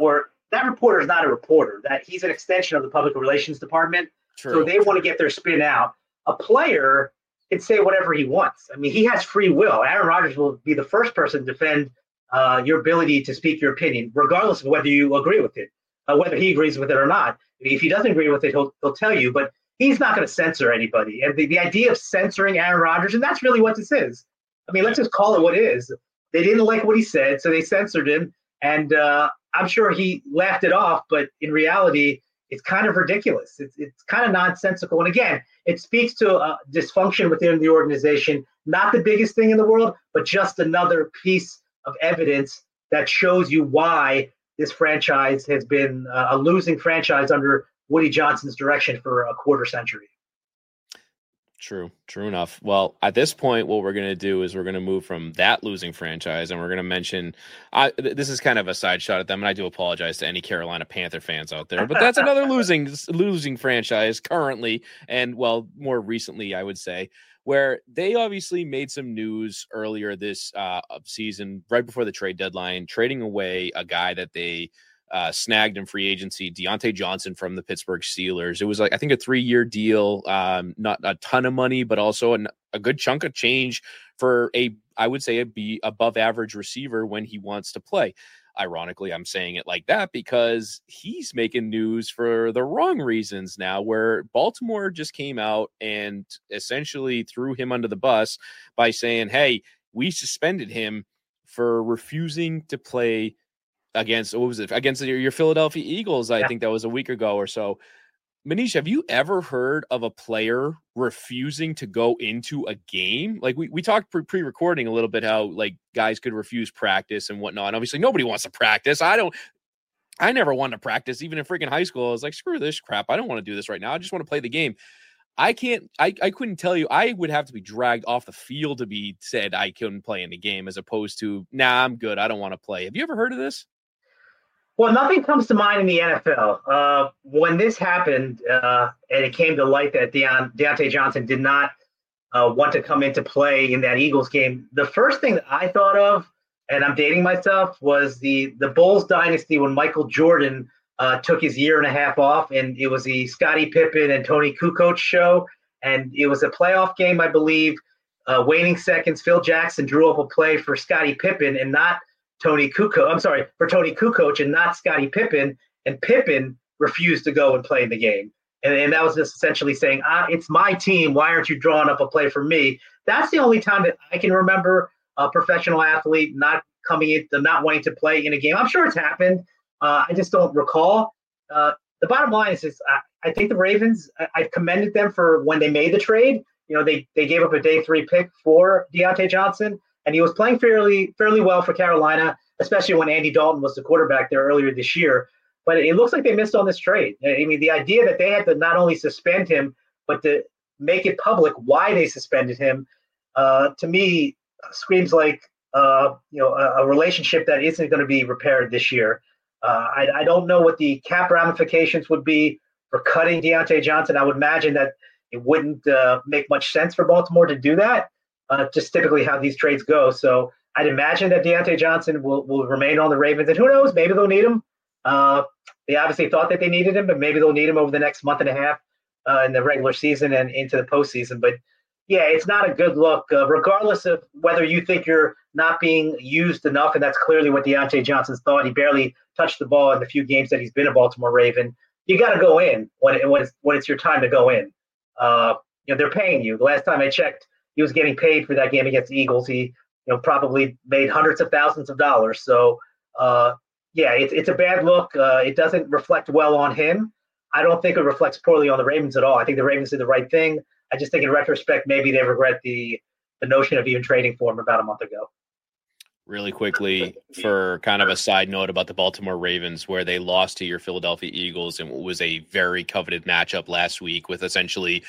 not a reporter. That he's an extension of the public relations department. True. So they want to get their spin out. A player can say whatever he wants. I mean, he has free will. Aaron Rodgers will be the first person to defend your ability to speak your opinion, regardless of whether you agree with it, whether he agrees with it or not. If he doesn't agree with it, he'll tell you, but he's not going to censor anybody. And the idea of censoring Aaron Rodgers, and that's really what this is. I mean, let's just call it what it is. They didn't like what he said, so they censored him. And I'm sure he laughed it off, but in reality, it's kind of ridiculous. It's kind of nonsensical. And again, it speaks to dysfunction within the organization. Not the biggest thing in the world, but just another piece of evidence that shows you why this franchise has been a losing franchise under Woody Johnson's direction for a quarter century. True enough. Well, at this point, what we're going to do is we're going to move from that losing franchise, and we're going to mention this is kind of a side shot at them, and I do apologize to any Carolina Panther fans out there, but that's another losing franchise currently, and more recently, I would say, where they obviously made some news earlier this season, right before the trade deadline, trading away a guy that they snagged in free agency, Diontae Johnson from the Pittsburgh Steelers. It was I think a 3-year deal, not a ton of money, but also a good chunk of change for I would say a above average receiver when he wants to play. Ironically, I'm saying it like that because he's making news for the wrong reasons now, where Baltimore just came out and essentially threw him under the bus by saying, hey, we suspended him for refusing to play against your Philadelphia Eagles. I think that was a week ago or so. Manish, have you ever heard of a player refusing to go into a game? Like we talked pre-recording a little bit how guys could refuse practice and whatnot. Obviously, nobody wants to practice. I never wanted to practice, even in freaking high school. I was like, screw this crap. I don't want to do this right now. I just want to play the game. I couldn't tell you. I would have to be dragged off the field to be said I couldn't play in the game, as opposed to, nah, I'm good. I don't want to play. Have you ever heard of this? Well, nothing comes to mind in the NFL. When this happened, and it came to light that Diontae Johnson did not want to come into play in that Eagles game, the first thing that I thought of, and I'm dating myself, was the Bulls dynasty when Michael Jordan took his year and a half off, and it was the Scottie Pippen and Tony Kukoc show, and it was a playoff game, I believe. Waning seconds, Phil Jackson drew up a play for Scottie Pippen and not Tony Kukoc. I'm sorry, for Tony Kukoc and not Scottie Pippen, and Pippen refused to go and play in the game. And that was just essentially saying, it's my team. Why aren't you drawing up a play for me? That's the only time that I can remember a professional athlete not coming in, not wanting to play in a game. I'm sure it's happened. I just don't recall. The bottom line is I think the Ravens, I've commended them for when they made the trade. They gave up a day 3 pick for Deontay Johnson, and he was playing fairly well for Carolina, especially when Andy Dalton was the quarterback there earlier this year. But it looks like they missed on this trade. I mean, the idea that they had to not only suspend him, but to make it public why they suspended him, to me, screams like a relationship that isn't going to be repaired this year. I don't know what the cap ramifications would be for cutting Deontay Johnson. I would imagine that it wouldn't make much sense for Baltimore to do that, just typically how these trades go. So I'd imagine that Deontay Johnson will remain on the Ravens. And who knows, maybe they'll need him. They obviously thought that they needed him, but maybe they'll need him over the next month and a half in the regular season and into the postseason. But, yeah, it's not a good look, regardless of whether you think you're not being used enough, and that's clearly what Deontay Johnson's thought. He barely touched the ball in the few games that he's been a Baltimore Raven. You got to go in when it's your time to go in. They're paying you. The last time I checked, he was getting paid for that game against the Eagles. He, probably made hundreds of thousands of dollars. So, it's a bad look. It doesn't reflect well on him. I don't think it reflects poorly on the Ravens at all. I think the Ravens did the right thing. I just think in retrospect, maybe they regret the notion of even trading for him about a month ago. Really quickly, for kind of a side note about the Baltimore Ravens, where they lost to your Philadelphia Eagles, and it was a very coveted matchup last week with essentially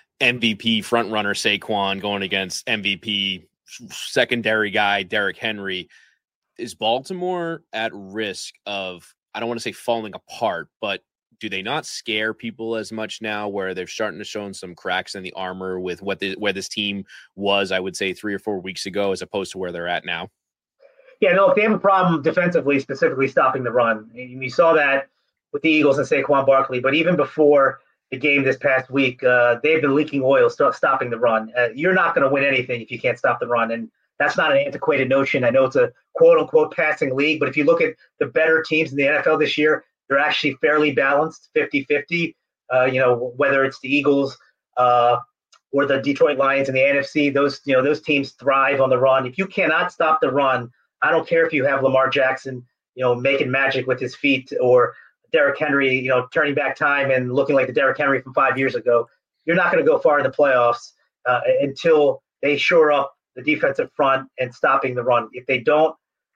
MVP frontrunner Saquon going against MVP secondary guy Derrick Henry. Is Baltimore at risk of, I don't want to say falling apart, but do they not scare people as much now, where they're starting to show some cracks in the armor with where this team was, I would say, 3 or 4 weeks ago, as opposed to where they're at now? Yeah, no, they have a problem defensively, specifically stopping the run. You saw that with the Eagles and Saquon Barkley, but even before the game this past week, they've been leaking oil stopping the run. You're not going to win anything if you can't stop the run, and that's not an antiquated notion. I know it's a quote-unquote passing league, but if you look at the better teams in the NFL this year, they're actually fairly balanced, 50-50, whether it's the Eagles or the Detroit Lions in the NFC. Those teams thrive on the run. If you cannot stop the run, I don't care if you have Lamar Jackson, making magic with his feet, or Derrick Henry, turning back time and looking like the Derrick Henry from 5 years ago. You're not going to go far in the playoffs until they shore up the defensive front and stopping the run. If they don't,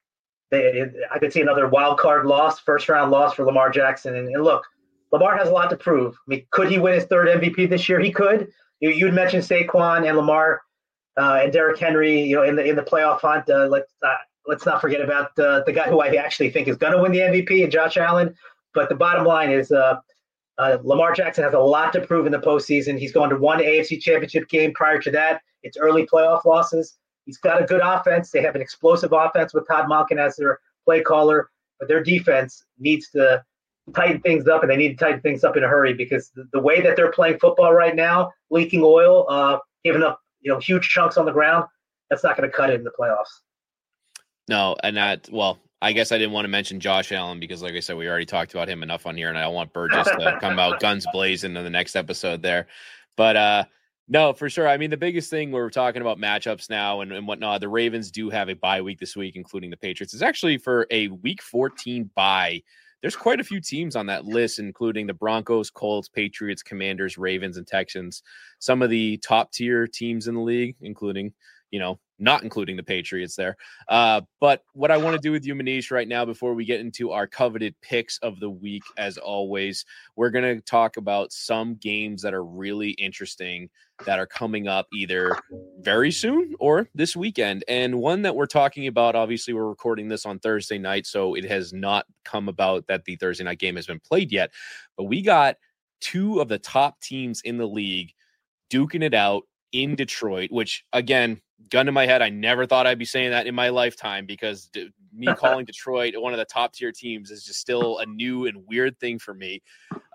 I could see another wild card loss, first round loss for Lamar Jackson. And look, Lamar has a lot to prove. I mean, could he win his third MVP this year? He could. You'd mentioned Saquon and Lamar and Derrick Henry, in the playoff hunt. Let's not forget about the guy who I actually think is going to win the MVP, and Josh Allen. But the bottom line is Lamar Jackson has a lot to prove in the postseason. He's gone to one AFC Championship game. Prior to that, it's early playoff losses. He's got a good offense. They have an explosive offense with Todd Monken as their play caller, but their defense needs to tighten things up, and they need to tighten things up in a hurry, because the way that they're playing football right now, leaking oil, giving up huge chunks on the ground, that's not going to cut it in the playoffs. No, and I guess I didn't want to mention Josh Allen because, like I said, we already talked about him enough on here, and I don't want Burgess to come out guns blazing in the next episode there. But no, for sure. I mean, the biggest thing where we're talking about matchups now and whatnot, the Ravens do have a bye week this week, including the Patriots. It's actually for a Week 14 bye. There's quite a few teams on that list, including the Broncos, Colts, Patriots, Commanders, Ravens, and Texans. Some of the top-tier teams in the league, including, not including the Patriots there. But what I want to do with you, Manish, right now, before we get into our coveted picks of the week, as always, we're going to talk about some games that are really interesting that are coming up either very soon or this weekend. And one that we're talking about, obviously, we're recording this on Thursday night, so it has not come about that the Thursday night game has been played yet. But we got two of the top teams in the league duking it out in Detroit, which, again, gun to my head, I never thought I'd be saying that in my lifetime, because me calling Detroit one of the top tier teams is just still a new and weird thing for me.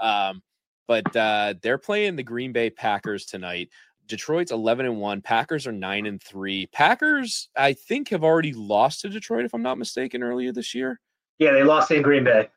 But they're playing the Green Bay Packers tonight. Detroit's 11-1. Packers are 9-3. Packers, I think, have already lost to Detroit, if I'm not mistaken, earlier this year. Yeah, they lost in Green Bay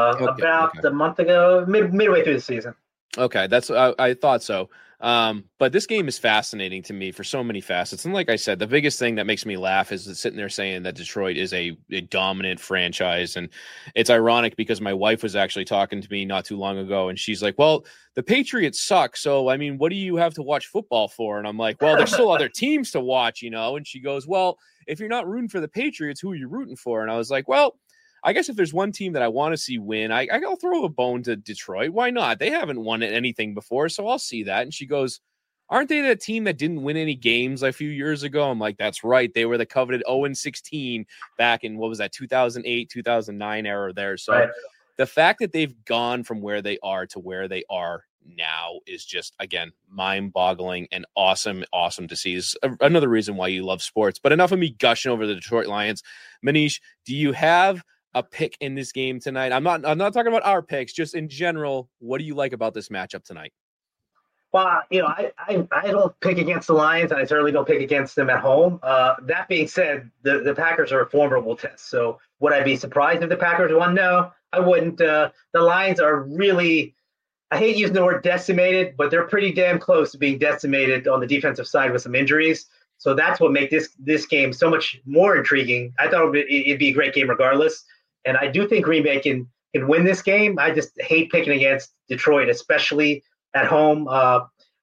about a month ago, midway through the season. Okay, that's I thought so. But this game is fascinating to me for so many facets. And like I said, the biggest thing that makes me laugh is sitting there saying that Detroit is a dominant franchise. And it's ironic because my wife was actually talking to me not too long ago, and she's like, well, the Patriots suck. So, I mean, what do you have to watch football for? And I'm like, well, there's still other teams to watch, you know? And she goes, well, if you're not rooting for the Patriots, who are you rooting for? And I was like, well, I guess if there's one team that I want to see win, I'll throw a bone to Detroit. Why not? They haven't won anything before, so I'll see that. And she goes, aren't they that team that didn't win any games a few years ago? I'm like, that's right. They were the coveted 0-16 back in, 2008, 2009 era there. So right. The fact that they've gone from where they are to where they are now is just, again, mind-boggling and awesome to see. Is another reason why you love sports. But enough of me gushing over the Detroit Lions. Manish, do you have a pick in this game tonight? I'm not talking about our picks, just in general. What do you like about this matchup tonight? Well, I don't pick against the Lions, and I certainly don't pick against them at home. That being said, the Packers are a formidable test. So would I be surprised if the Packers won? No, I wouldn't. The Lions are really, I hate using the word decimated, but they're pretty damn close to being decimated on the defensive side with some injuries. So that's what makes this game so much more intriguing. I thought it'd be a great game regardless. And I do think Green Bay can win this game. I just hate picking against Detroit, especially at home. I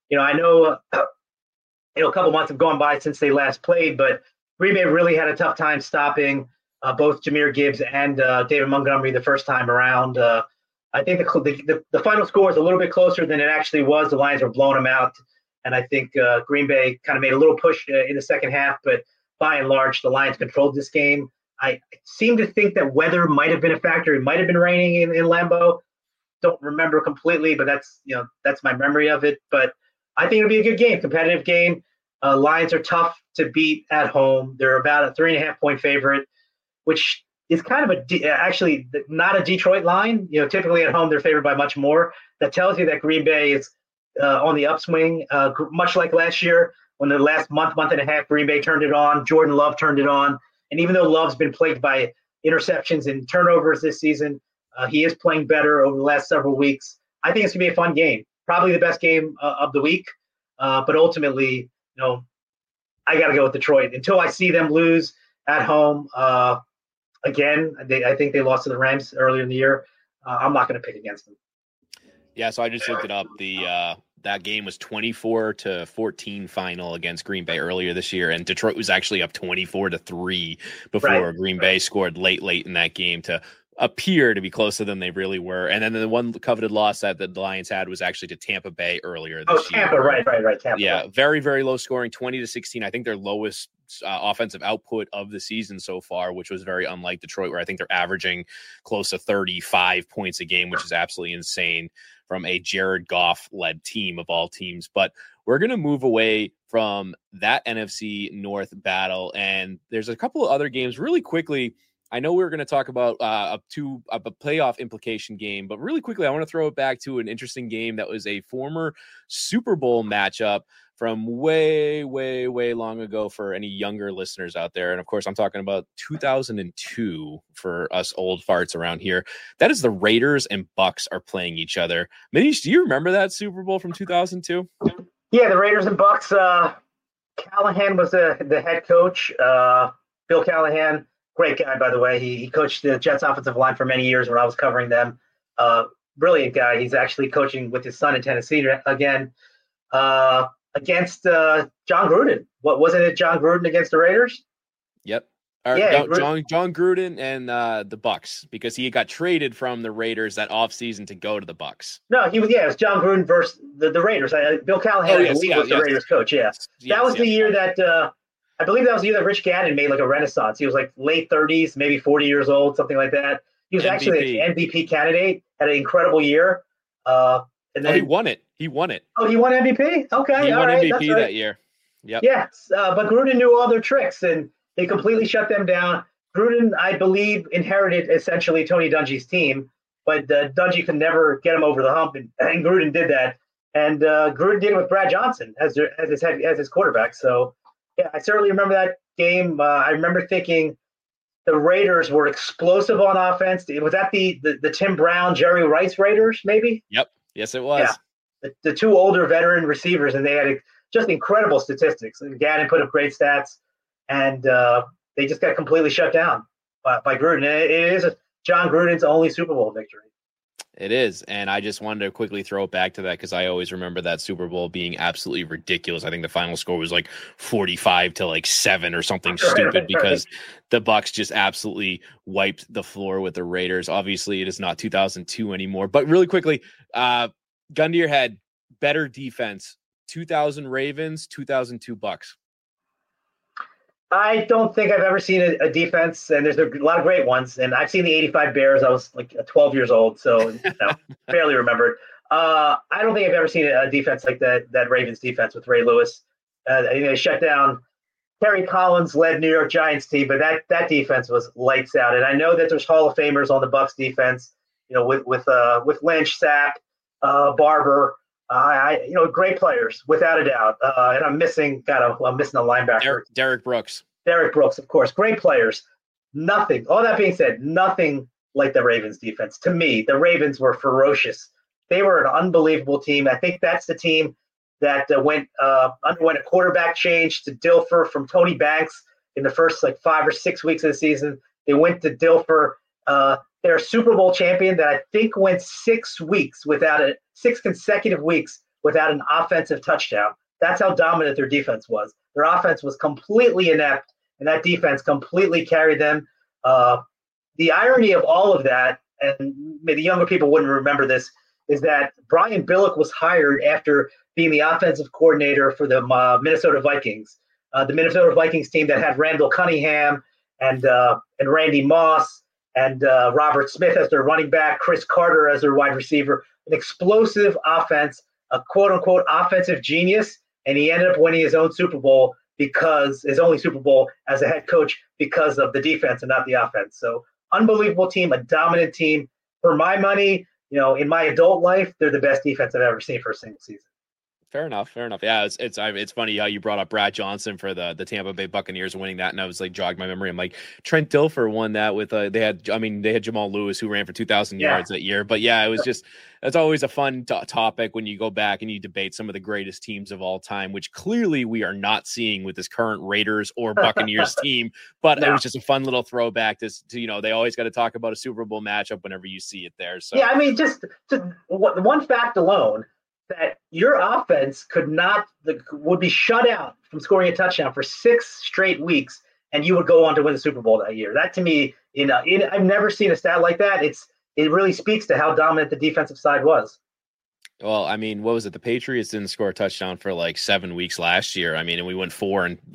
know, a couple months have gone by since they last played, but Green Bay really had a tough time stopping both Jahmyr Gibbs and David Montgomery the first time around. I think the final score is a little bit closer than it actually was. The Lions were blowing them out. And I think Green Bay kind of made a little push in the second half, but by and large, the Lions controlled this game. I seem to think that weather might have been a factor. It might have been raining in Lambeau. Don't remember completely, but that's my memory of it. But I think it'll be a good game, competitive game. Lions are tough to beat at home. They're about a 3.5-point favorite, which is kind of actually not a Detroit line. Typically at home they're favored by much more. That tells you that Green Bay is on the upswing, much like last year when the last month and a half Green Bay turned it on. Jordan Love turned it on. And even though Love's been plagued by interceptions and turnovers this season, he is playing better over the last several weeks. I think it's going to be a fun game, probably the best game of the week. But ultimately, I got to go with Detroit. Until I see them lose at home again, I think they lost to the Rams earlier in the year. I'm not going to pick against them. Yeah, so I just looked it up. That game was 24-14 final against Green Bay earlier this year, and Detroit was actually up 24-3 before Green Bay scored late in that game to appear to be closer than they really were. And then the one coveted loss that the Lions had was actually to Tampa Bay earlier this year. Tampa, right. Tampa. Yeah, very, very low scoring, 20-16. I think their lowest offensive output of the season so far, which was very unlike Detroit, where I think they're averaging close to 35 points a game, which is absolutely insane from a Jared Goff-led team of all teams. But we're going to move away from that NFC North battle, and there's a couple of other games really quickly. I know we were going to talk about a playoff implication game, but really quickly, I want to throw it back to an interesting game that was a former Super Bowl matchup from way, way, way long ago for any younger listeners out there. And of course, I'm talking about 2002 for us old farts around here. That is the Raiders and Bucks are playing each other. Manish, do you remember that Super Bowl from 2002? Yeah, the Raiders and Bucks. Callahan was the head coach. Bill Callahan. Great guy, by the way. He coached the Jets offensive line for many years when I was covering them. Brilliant guy. He's actually coaching with his son in Tennessee again against John Gruden. Wasn't it John Gruden against the Raiders? Yep. John Gruden and the Bucks, because he got traded from the Raiders that offseason to go to the Bucks. No, it was John Gruden versus the Raiders. Bill Callahan was the Raiders coach. Yeah, that was the year that. I believe that was the year that Rich Gannon made like a renaissance. He was like late 30s, maybe 40 years old, something like that. He was MVP. Actually an MVP candidate, had an incredible year. And then he won it. Oh, he won MVP? Okay. He won MVP that year. Yep. Yes, but Gruden knew all their tricks, and they completely shut them down. Gruden, I believe, inherited essentially Tony Dungy's team, but Dungy could never get him over the hump, and Gruden did that. And Gruden did it with Brad Johnson as his quarterback. So, yeah, I certainly remember that game. I remember thinking the Raiders were explosive on offense. Was that the Tim Brown, Jerry Rice Raiders, maybe? Yep. Yes, it was. Yeah. The two older veteran receivers, and they had just incredible statistics. And Gannon put up great stats, and they just got completely shut down by Gruden. It is John Gruden's only Super Bowl victory. It is. And I just wanted to quickly throw it back to that because I always remember that Super Bowl being absolutely ridiculous. I think the final score was like 45-7 or something stupid because the Bucs just absolutely wiped the floor with the Raiders. Obviously, it is not 2002 anymore. But really quickly, gun to your head, better defense, 2000 Ravens, 2002 Bucs. I don't think I've ever seen a defense, and there's a lot of great ones. And I've seen the '85 Bears. I was like 12 years old, so barely remembered. I don't think I've ever seen a defense like that Ravens defense with Ray Lewis. They shut down Terry Collins led New York Giants team, but that defense was lights out. And I know that there's Hall of Famers on the Bucs defense. With Lynch, Sapp, Barber. Great players without a doubt. And I'm missing a linebacker. Derek Brooks. Derek Brooks, of course. Great players. Nothing. All that being said, nothing like the Ravens defense. To me, the Ravens were ferocious. They were an unbelievable team. I think that's the team that underwent a quarterback change to Dilfer from Tony Banks in the first 5 or 6 weeks of the season. They went to Dilfer. They're a Super Bowl champion that I think went 6 consecutive weeks without an offensive touchdown. That's how dominant their defense was. Their offense was completely inept, and that defense completely carried them. The irony of all of that, and maybe younger people wouldn't remember this, is that Brian Billick was hired after being the offensive coordinator for the Minnesota Vikings. The Minnesota Vikings team that had Randall Cunningham and Randy Moss and Robert Smith as their running back, Chris Carter as their wide receiver, an explosive offense, a quote-unquote offensive genius, and he ended up winning his own Super Bowl his only Super Bowl as a head coach because of the defense and not the offense. So unbelievable team, a dominant team. For my money, in my adult life, they're the best defense I've ever seen for a single season. Fair enough. Yeah, it's funny how you brought up Brad Johnson for the Tampa Bay Buccaneers winning that, and I was jogged my memory. I'm like, Trent Dilfer won that with they had Jamal Lewis who ran for 2,000 yards that year. But yeah, it was that's always a fun topic when you go back and you debate some of the greatest teams of all time, which clearly we are not seeing with this current Raiders or Buccaneers team. But It was just a fun little throwback to they always got to talk about a Super Bowl matchup whenever you see it there. So yeah, just one fact alone, that your offense would be shut out from scoring a touchdown for 6 straight weeks, and you would go on to win the Super Bowl that year. That to me, I've never seen a stat like that. It really speaks to how dominant the defensive side was. Well, what was it? The Patriots didn't score a touchdown for 7 weeks last year. And we went 4 and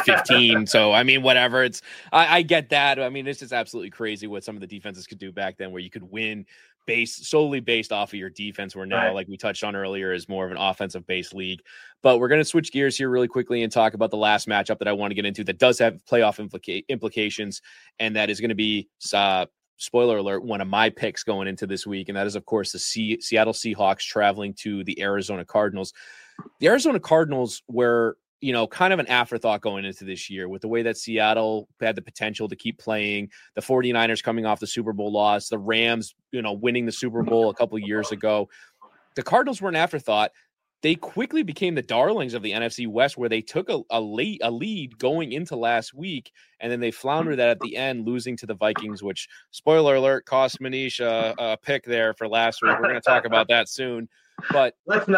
15. So, whatever. I get that. It's just absolutely crazy what some of the defenses could do back then, where you could win solely based off of your defense, where now, like we touched on earlier, is more of an offensive based league. But we're going to switch gears here really quickly and talk about the last matchup that I want to get into that does have playoff implications. And that is going to be, spoiler alert, one of my picks going into this week. And that is, of course, the Seattle Seahawks traveling to the Arizona Cardinals. The Arizona Cardinals were, kind of an afterthought going into this year with the way that Seattle had the potential to keep playing, the 49ers coming off the Super Bowl loss, the Rams, winning the Super Bowl a couple of years ago. The Cardinals were an afterthought. They quickly became the darlings of the NFC West, where they took a lead going into last week, and then they floundered that at the end, losing to the Vikings, which, spoiler alert, cost Manish a pick there for last week. We're going to talk about that soon. But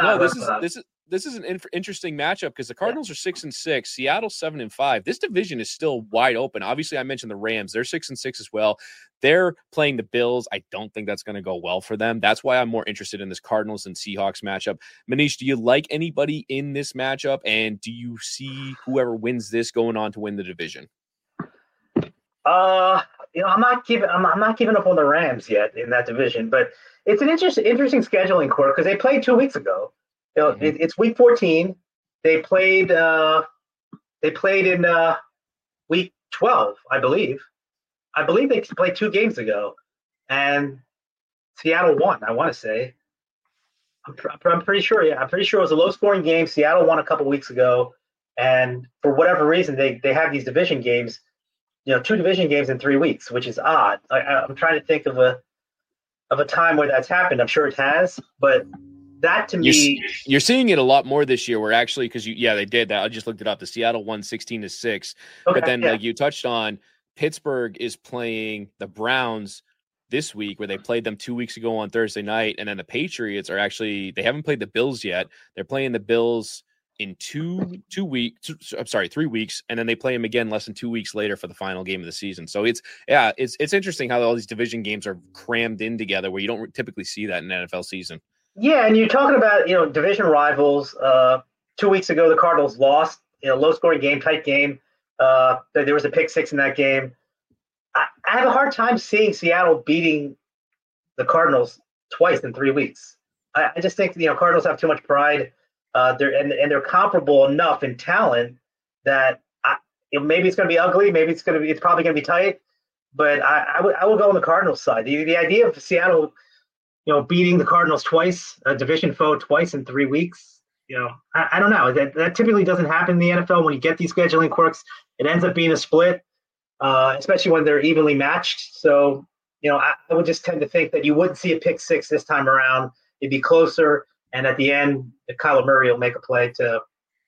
this is an interesting matchup because the Cardinals are 6-6, Seattle 7-5. This division is still wide open. Obviously, I mentioned the Rams; they're 6-6 as well. They're playing the Bills. I don't think that's going to go well for them. That's why I'm more interested in this Cardinals and Seahawks matchup. Manish, do you like anybody in this matchup, and do you see whoever wins this going on to win the division? I'm not giving up on the Rams yet in that division, but it's an interesting scheduling court because they played 2 weeks ago. It's week 14. They played They played in week 12, I believe. I believe they played 2 games ago, and Seattle won. I want to say. I'm pretty sure. Yeah, I'm pretty sure it was a low-scoring game. Seattle won a couple weeks ago, and for whatever reason, they have these division games. 2 division games in 3 weeks, which is odd. I'm trying to think of a time where that's happened. I'm sure it has, but that to me, you're seeing it a lot more this year. Where actually, because they did that. I just looked it up. The Seattle won 16-6, but then like you touched on, Pittsburgh is playing the Browns this week, where they played them 2 weeks ago on Thursday night, and then the Patriots are actually, they haven't played the Bills yet. They're playing the Bills in 3 weeks, and then they play them again less than 2 weeks later for the final game of the season. So it's interesting how all these division games are crammed in together, where you don't typically see that in an NFL season. Yeah, and you're talking about division rivals. 2 weeks ago, the Cardinals lost. Low-scoring game, tight game. There was a pick six in that game. I have a hard time seeing Seattle beating the Cardinals twice in 3 weeks. I just think Cardinals have too much pride. They're comparable enough in talent that maybe it's going to be ugly. Maybe it's probably going to be tight. But I would go on the Cardinals side. The idea of Seattle, beating the Cardinals twice, a division foe twice in 3 weeks. I don't know. That typically doesn't happen in the NFL. When you get these scheduling quirks, it ends up being a split. Especially when they're evenly matched. So, I would just tend to think that you wouldn't see a pick six this time around. It'd be closer, and at the end, Kyler Murray will make a play to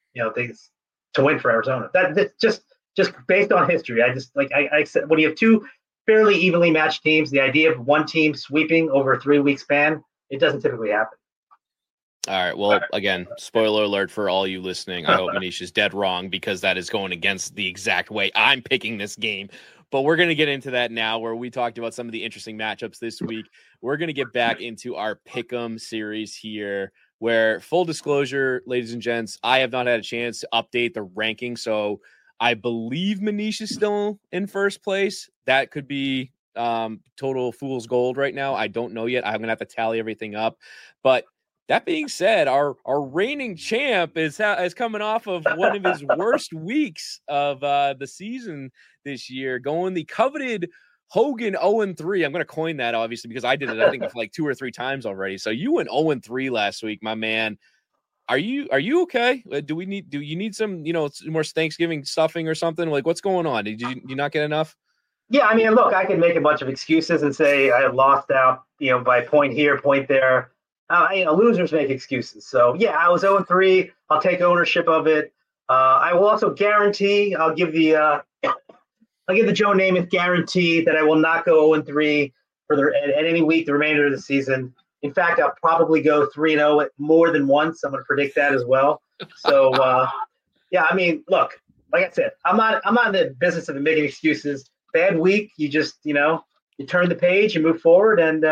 win for Arizona. That's just based on history. I just I said, when you have 2 fairly evenly matched teams, the idea of one team sweeping over a 3-week span, it doesn't typically happen. All right. Well, again, spoiler alert for all you listening. I hope Manish is dead wrong, because that is going against the exact way I'm picking this game. But we're going to get into that now, where we talked about some of the interesting matchups this week. We're going to get back into our Pick'em series here, where, full disclosure, ladies and gents, I have not had a chance to update the ranking. So I believe Manish is still in first place. That could be total fool's gold right now. I don't know yet. I'm going to have to tally everything up. But that being said, our reigning champ is coming off of one of his worst weeks of the season this year, going the coveted Hogan 0-3. I'm going to coin that, obviously, because I did it, I think, like 2 or 3 times already. So you went 0-3 last week, my man. Are you okay? Do you need some more Thanksgiving stuffing or something? Like, what's going on? Did you not get enough? Yeah, I mean, look, I can make a bunch of excuses and say I lost out, by point here, point there. Losers make excuses. So, yeah, I was 0-3. I'll take ownership of it. I will also guarantee, I'll give the Joe Namath guarantee that I will not go 0-3 at any week the remainder of the season. In fact, I'll probably go 3-0 more than once. I'm going to predict that as well. So, yeah, I mean, look, like I said, I'm not in the business of making excuses. Bad week, you just, you turn the page, you move forward, and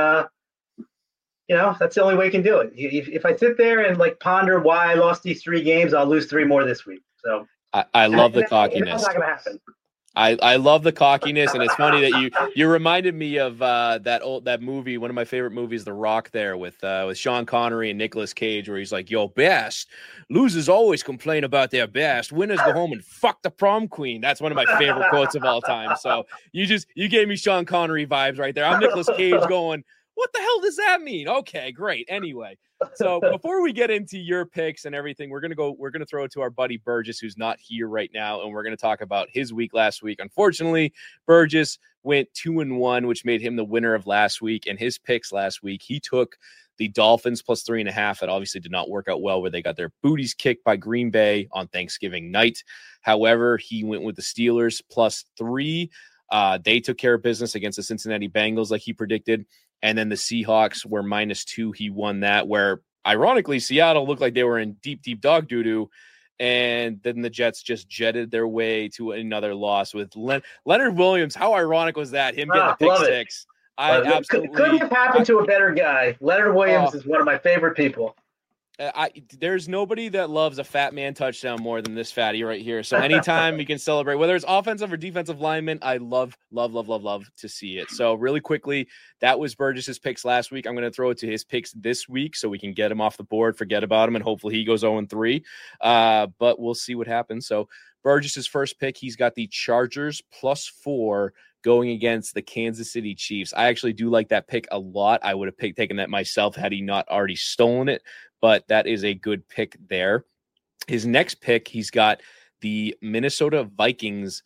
that's the only way you can do it. If I sit there and ponder why I lost these 3 games, I'll lose 3 more this week. So I love the cockiness. That's not going to happen. I love the cockiness, and it's funny that you reminded me of that movie, one of my favorite movies, The Rock, there with Sean Connery and Nicolas Cage, where he's like, "Yo, best losers always complain about their best. Winners go home and fuck the prom queen." That's one of my favorite quotes of all time. So you gave me Sean Connery vibes right there. I'm Nicolas Cage going, what the hell does that mean? Okay, great. Anyway, so before we get into your picks and everything, we're gonna throw it to our buddy Burgess, who's not here right now, and we're gonna talk about his week last week. Unfortunately, Burgess went 2-1, which made him the winner of last week. And his picks last week, he took the Dolphins plus 3.5. That obviously did not work out well, where they got their booties kicked by Green Bay on Thanksgiving night. However, he went with the Steelers plus 3. They took care of business against the Cincinnati Bengals, like he predicted. And then the Seahawks were -2. He won that, where ironically Seattle looked like they were in deep, deep dog doo-doo. And then the Jets just jetted their way to another loss with Leonard Williams. How ironic was that? Him getting a pick six. I absolutely couldn't have happened to a better guy. Leonard Williams is one of my favorite people. There's nobody that loves a fat man touchdown more than this fatty right here. So anytime we can celebrate, whether it's offensive or defensive lineman, I love to see it. So really quickly, that was Burgess's picks last week. I'm going to throw it to his picks this week so we can get him off the board, forget about him, and hopefully he goes 0-3. But we'll see what happens. So Burgess's first pick, he's got the Chargers +4 going against the Kansas City Chiefs. I actually do like that pick a lot. I would have taken that myself had he not already stolen it, but that is a good pick there. His next pick, he's got the Minnesota Vikings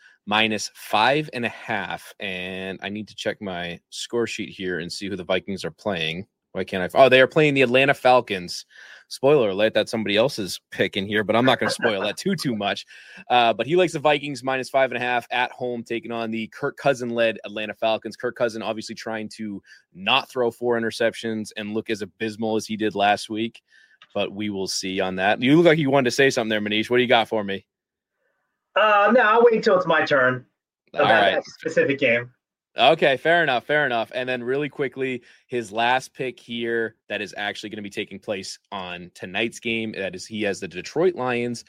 -5.5. And I need to check my score sheet here and see who the Vikings are playing. Why can't I? Oh, they are playing the Atlanta Falcons. Spoiler alert, that's somebody else's pick in here, but I'm not going to spoil that too much. But he likes the Vikings -5.5 at home, taking on the Kirk Cousin-led Atlanta Falcons. Kirk Cousin obviously trying to not throw 4 interceptions and look as abysmal as he did last week, but we will see on that. You look like you wanted to say something there, Manish. What do you got for me? No, I'll wait until it's my turn. All right. That specific game. Okay, fair enough. And then really quickly, his last pick here that is actually going to be taking place on tonight's game. That is, he has the Detroit Lions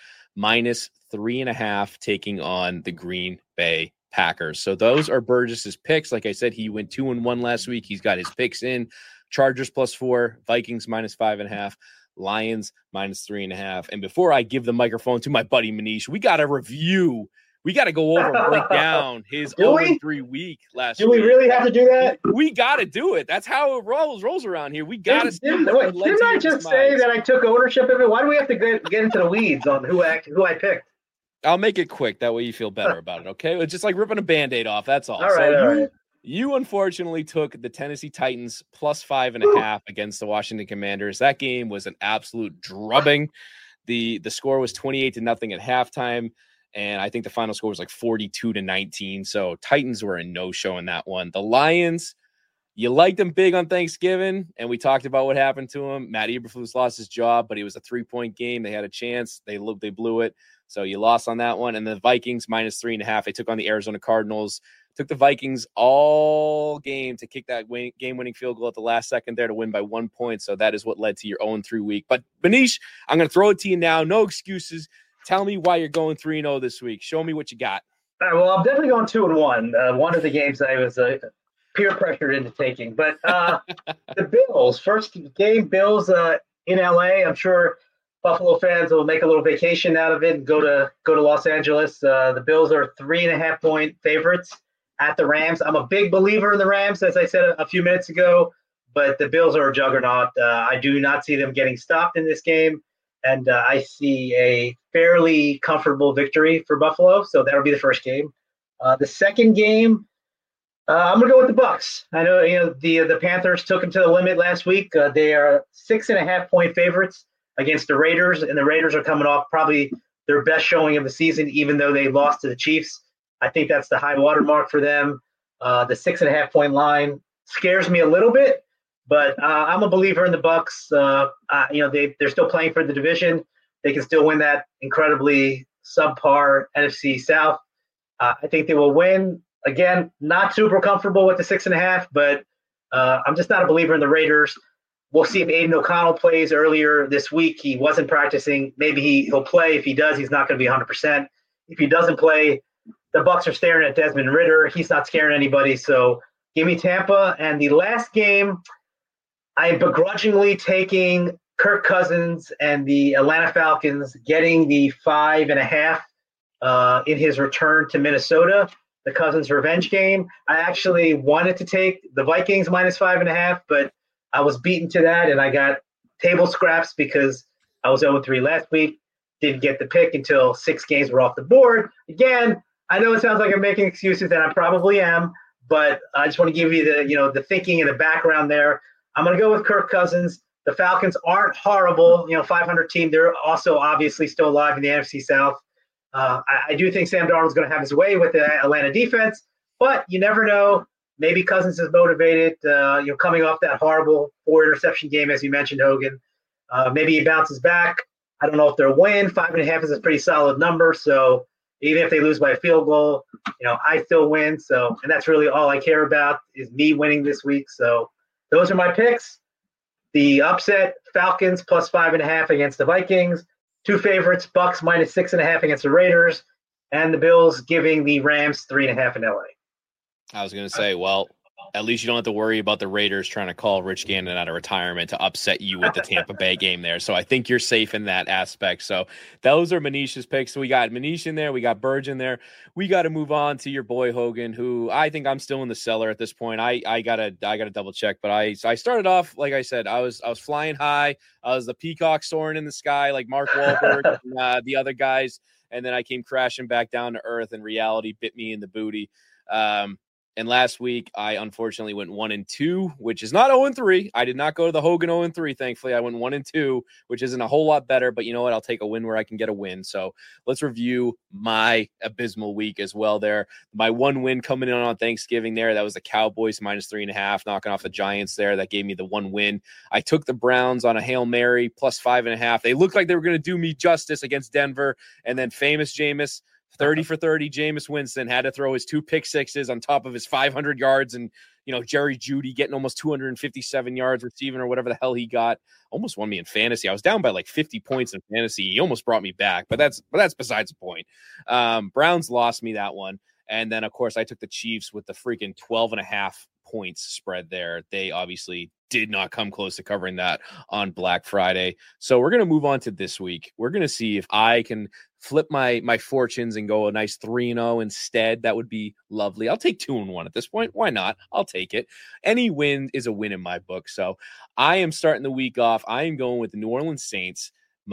-3.5 taking on the Green Bay Packers. So those are Burgess's picks. Like I said, he went 2-1 last week. He's got his picks in. Chargers +4, Vikings -5.5. Lions -3.5. And before I give the microphone to my buddy Manish, we got to review. We got to go over and break down his 0-3 week last week. Do we really have to do that? We got to do it. That's how it rolls around here. We got to. Didn't I just say that I took ownership of it? Why do we have to get into the weeds on who I picked? I'll make it quick. That way you feel better about it, okay? It's just like ripping a Band-Aid off. That's all. All right. You unfortunately took the Tennessee Titans +5.5 against the Washington Commanders. That game was an absolute drubbing. The score was 28-0 at halftime, and I think the final score was like 42-19. So Titans were a no-show in that one. The Lions, you liked them big on Thanksgiving, and we talked about what happened to him. Matt Eberflus lost his job, but it was a 3-point game. They had a chance. They blew it. So you lost on that one. And the Vikings -3.5. They took on the Arizona Cardinals. Took the Vikings all game to kick that game-winning field goal at the last second there to win by 1 point. So that is what led to your 0-3 week. But Manish, I'm going to throw it to you now. No excuses. Tell me why you're going 3-0 this week. Show me what you got. All right, well, I'm definitely going 2-1. One of the games I was peer pressured into taking. But the Bills, first game, Bills in LA. I'm sure Buffalo fans will make a little vacation out of it and go to Los Angeles. The Bills are 3.5-point favorites at the Rams. I'm a big believer in the Rams, as I said a few minutes ago, but the Bills are a juggernaut. I do not see them getting stopped in this game, and I see a fairly comfortable victory for Buffalo, so that'll be the first game. The second game, I'm going to go with the Bucs. I know the Panthers took them to the limit last week. They are 6.5-point favorites against the Raiders, and the Raiders are coming off probably their best showing of the season, even though they lost to the Chiefs. I think that's the high water mark for them. The 6.5-point line scares me a little bit, but I'm a believer in the Bucs. They're still playing for the division. They can still win that incredibly subpar NFC South. I think they will win. Again, not super comfortable with the 6.5, but I'm just not a believer in the Raiders. We'll see if Aiden O'Connell plays earlier this week. He wasn't practicing. Maybe he'll play. If he does, he's not going to be 100%. If he doesn't play, the Bucs are staring at Desmond Ridder. He's not scaring anybody. So give me Tampa. And the last game, I am begrudgingly taking Kirk Cousins and the Atlanta Falcons getting the 5.5 in his return to Minnesota, the Cousins revenge game. I actually wanted to take the Vikings -5.5, but I was beaten to that, and I got table scraps because I was 0-3 last week. Didn't get the pick until 6 games were off the board. Again, I know it sounds like I'm making excuses, and I probably am, but I just want to give you the thinking and the background there. I'm going to go with Kirk Cousins. The Falcons aren't horrible, 500 team. They're also obviously still alive in the NFC South. I do think Sam Darnold's going to have his way with the Atlanta defense, but you never know. Maybe Cousins is motivated, coming off that horrible 4-interception game, as you mentioned, Hogan. Maybe he bounces back. I don't know if they'll win. 5.5 is a pretty solid number, so even if they lose by a field goal, I still win. So, and that's really all I care about is me winning this week. So those are my picks. The upset, Falcons plus 5.5 against the Vikings. Two favorites, Bucks minus 6.5 against the Raiders, and the Bills giving the Rams 3.5 in LA. I was going to say, well, at least you don't have to worry about the Raiders trying to call Rich Gannon out of retirement to upset you with the Tampa Bay game there. So I think you're safe in that aspect. So those are Manish's picks. So we got Manish in there. We got Burge in there. We got to move on to your boy Hogan, who I think I'm still in the cellar at this point. I gotta double check, but I started off, like I said, I was flying high. I was the peacock soaring in the sky like Mark Wahlberg and the other guys. And then I came crashing back down to earth, and reality bit me in the booty. And last week, I unfortunately went 1-2, which is not 0-3. I did not go to the Hogan 0-3, thankfully. I went 1-2, which isn't a whole lot better. But you know what? I'll take a win where I can get a win. So let's review my abysmal week as well there. My one win coming in on Thanksgiving there, that was the Cowboys minus 3.5, knocking off the Giants there. That gave me the one win. I took the Browns on a Hail Mary plus 5.5. They looked like they were going to do me justice against Denver. And then famous Jameis, 30 for 30, Jameis Winston had to throw his 2 pick sixes on top of his 500 yards. And, Jerry Jeudy getting almost 257 yards receiving or whatever the hell he got. Almost won me in fantasy. I was down by like 50 points in fantasy. He almost brought me back, but that's besides the point. Browns lost me that one. And then, of course, I took the Chiefs with the freaking 12.5 points spread there. They obviously did not come close to covering that on Black Friday. So we're going to move on to this week. We're going to see if I can flip my fortunes and go a nice 3-0 instead. That would be lovely. I'll take 2-1 at this point. Why not? I'll take it. Any win is a win in my book. So I am starting the week off. I am going with the New Orleans Saints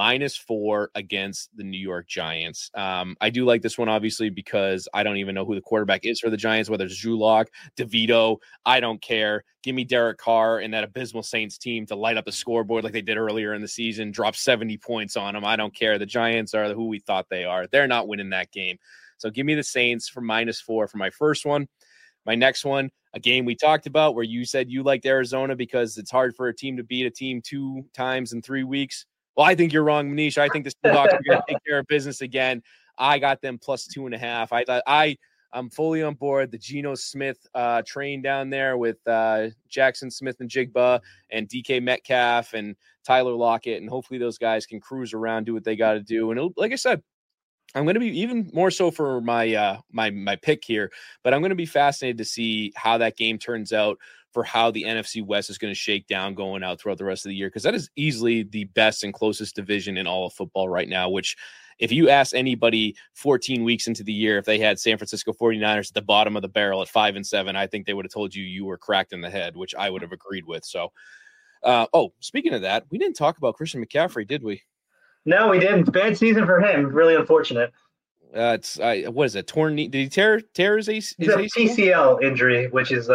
-4 against the New York Giants. I do like this one, obviously, because I don't even know who the quarterback is for the Giants, whether it's Drew Lock, DeVito. I don't care. Give me Derek Carr and that abysmal Saints team to light up the scoreboard like they did earlier in the season, drop 70 points on them. I don't care. The Giants are who we thought they are. They're not winning that game. So give me the Saints for -4 for my first one. My next one, a game we talked about where you said you liked Arizona because it's hard for a team to beat a team 2 times in 3 weeks. Well, I think you're wrong, Manish. I think the Seahawks are going to take care of business again. I got them plus 2.5. I'm fully on board the Geno Smith train down there with Jackson Smith and Jigba and DK Metcalf and Tyler Lockett, and hopefully those guys can cruise around, do what they got to do. And like I said, I'm going to be even more so for my my pick here, but I'm going to be fascinated to see how that game turns out for how the NFC West is going to shake down going out throughout the rest of the year, because that is easily the best and closest division in all of football right now, which if you ask anybody 14 weeks into the year, if they had San Francisco 49ers at the bottom of the barrel at 5-7, I think they would have told you were cracked in the head, which I would have agreed with. So, speaking of that, we didn't talk about Christian McCaffrey, did we? No, we didn't. Bad season for him. Really unfortunate. What is it? Torn knee? Did he tear his ACL? It's a PCL injury, which is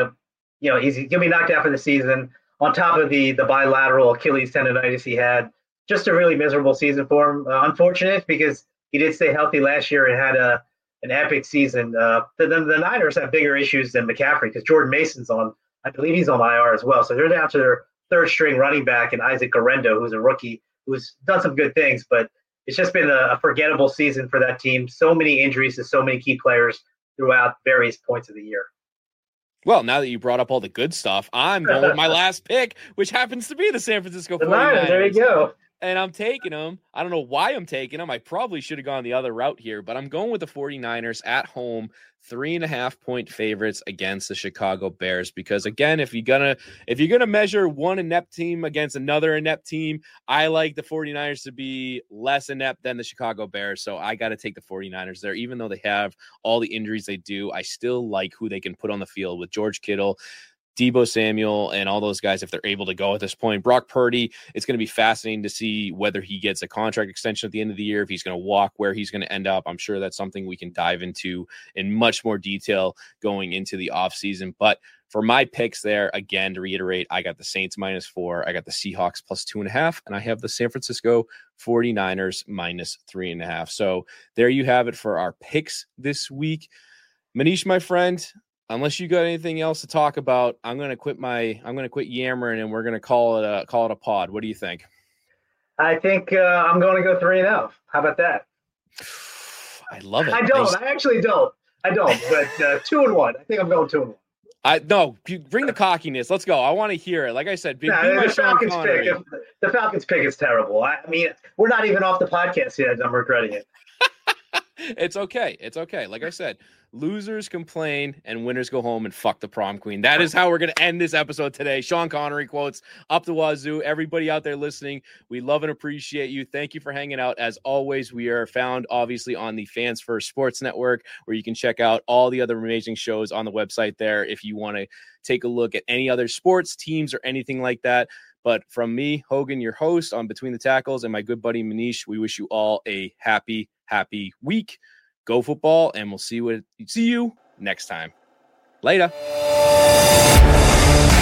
he's gonna be knocked out for the season. On top of the bilateral Achilles tendonitis he had, just a really miserable season for him. Unfortunate because he did stay healthy last year and had an epic season. The Niners have bigger issues than McCaffrey because Jordan Mason's I believe he's on IR as well. So they're down to their third string running back and Isaac Guerrero, who's a rookie, who's done some good things, but it's just been a forgettable season for that team. So many injuries to so many key players throughout various points of the year. Well, now that you brought up all the good stuff, I'm going with my last pick, which happens to be the San Francisco 49ers. There you go. And I'm taking them. I don't know why I'm taking them. I probably should have gone the other route here, but I'm going with the 49ers at home, 3.5-point favorites against the Chicago Bears. Because again, if you're gonna measure one inept team against another inept team, I like the 49ers to be less inept than the Chicago Bears. So I got to take the 49ers there, even though they have all the injuries they do. I still like who they can put on the field with George Kittle, Deebo Samuel, and all those guys if they're able to go at this point. Brock Purdy, it's going to be fascinating to see whether he gets a contract extension at the end of the year, if he's going to walk, where he's going to end up. I'm sure that's something we can dive into in much more detail going into the offseason. But for my picks there, again, to reiterate, I got the Saints -4, I got the Seahawks +2.5, and I have the San Francisco 49ers -3.5. So there you have it for our picks this week. Manish, my friend, unless you got anything else to talk about, I'm going to quit yammering and we're going to call it a pod. What do you think? I think I'm going to go 3-0. How about that? I love it. I actually don't. But 2-1. I think I'm going 2-1. No, bring the cockiness. Let's go. I want to hear it. Like I said, be the Falcons pick. The Falcons pick is terrible. I mean, we're not even off the podcast yet. I'm regretting it. It's okay. It's okay. Like I said, losers complain and winners go home and fuck the prom queen. That is how we're going to end this episode today. Sean Connery quotes up the wazoo. Everybody out there listening, we love and appreciate you. Thank you for hanging out. As always, we are found obviously on the Fans First Sports Network, where you can check out all the other amazing shows on the website there if you want to take a look at any other sports teams or anything like that. But from me, Hogan, your host on Between the Tackles, and my good buddy Manish, we wish you all a happy week. Go football, and we'll see you next time. Later.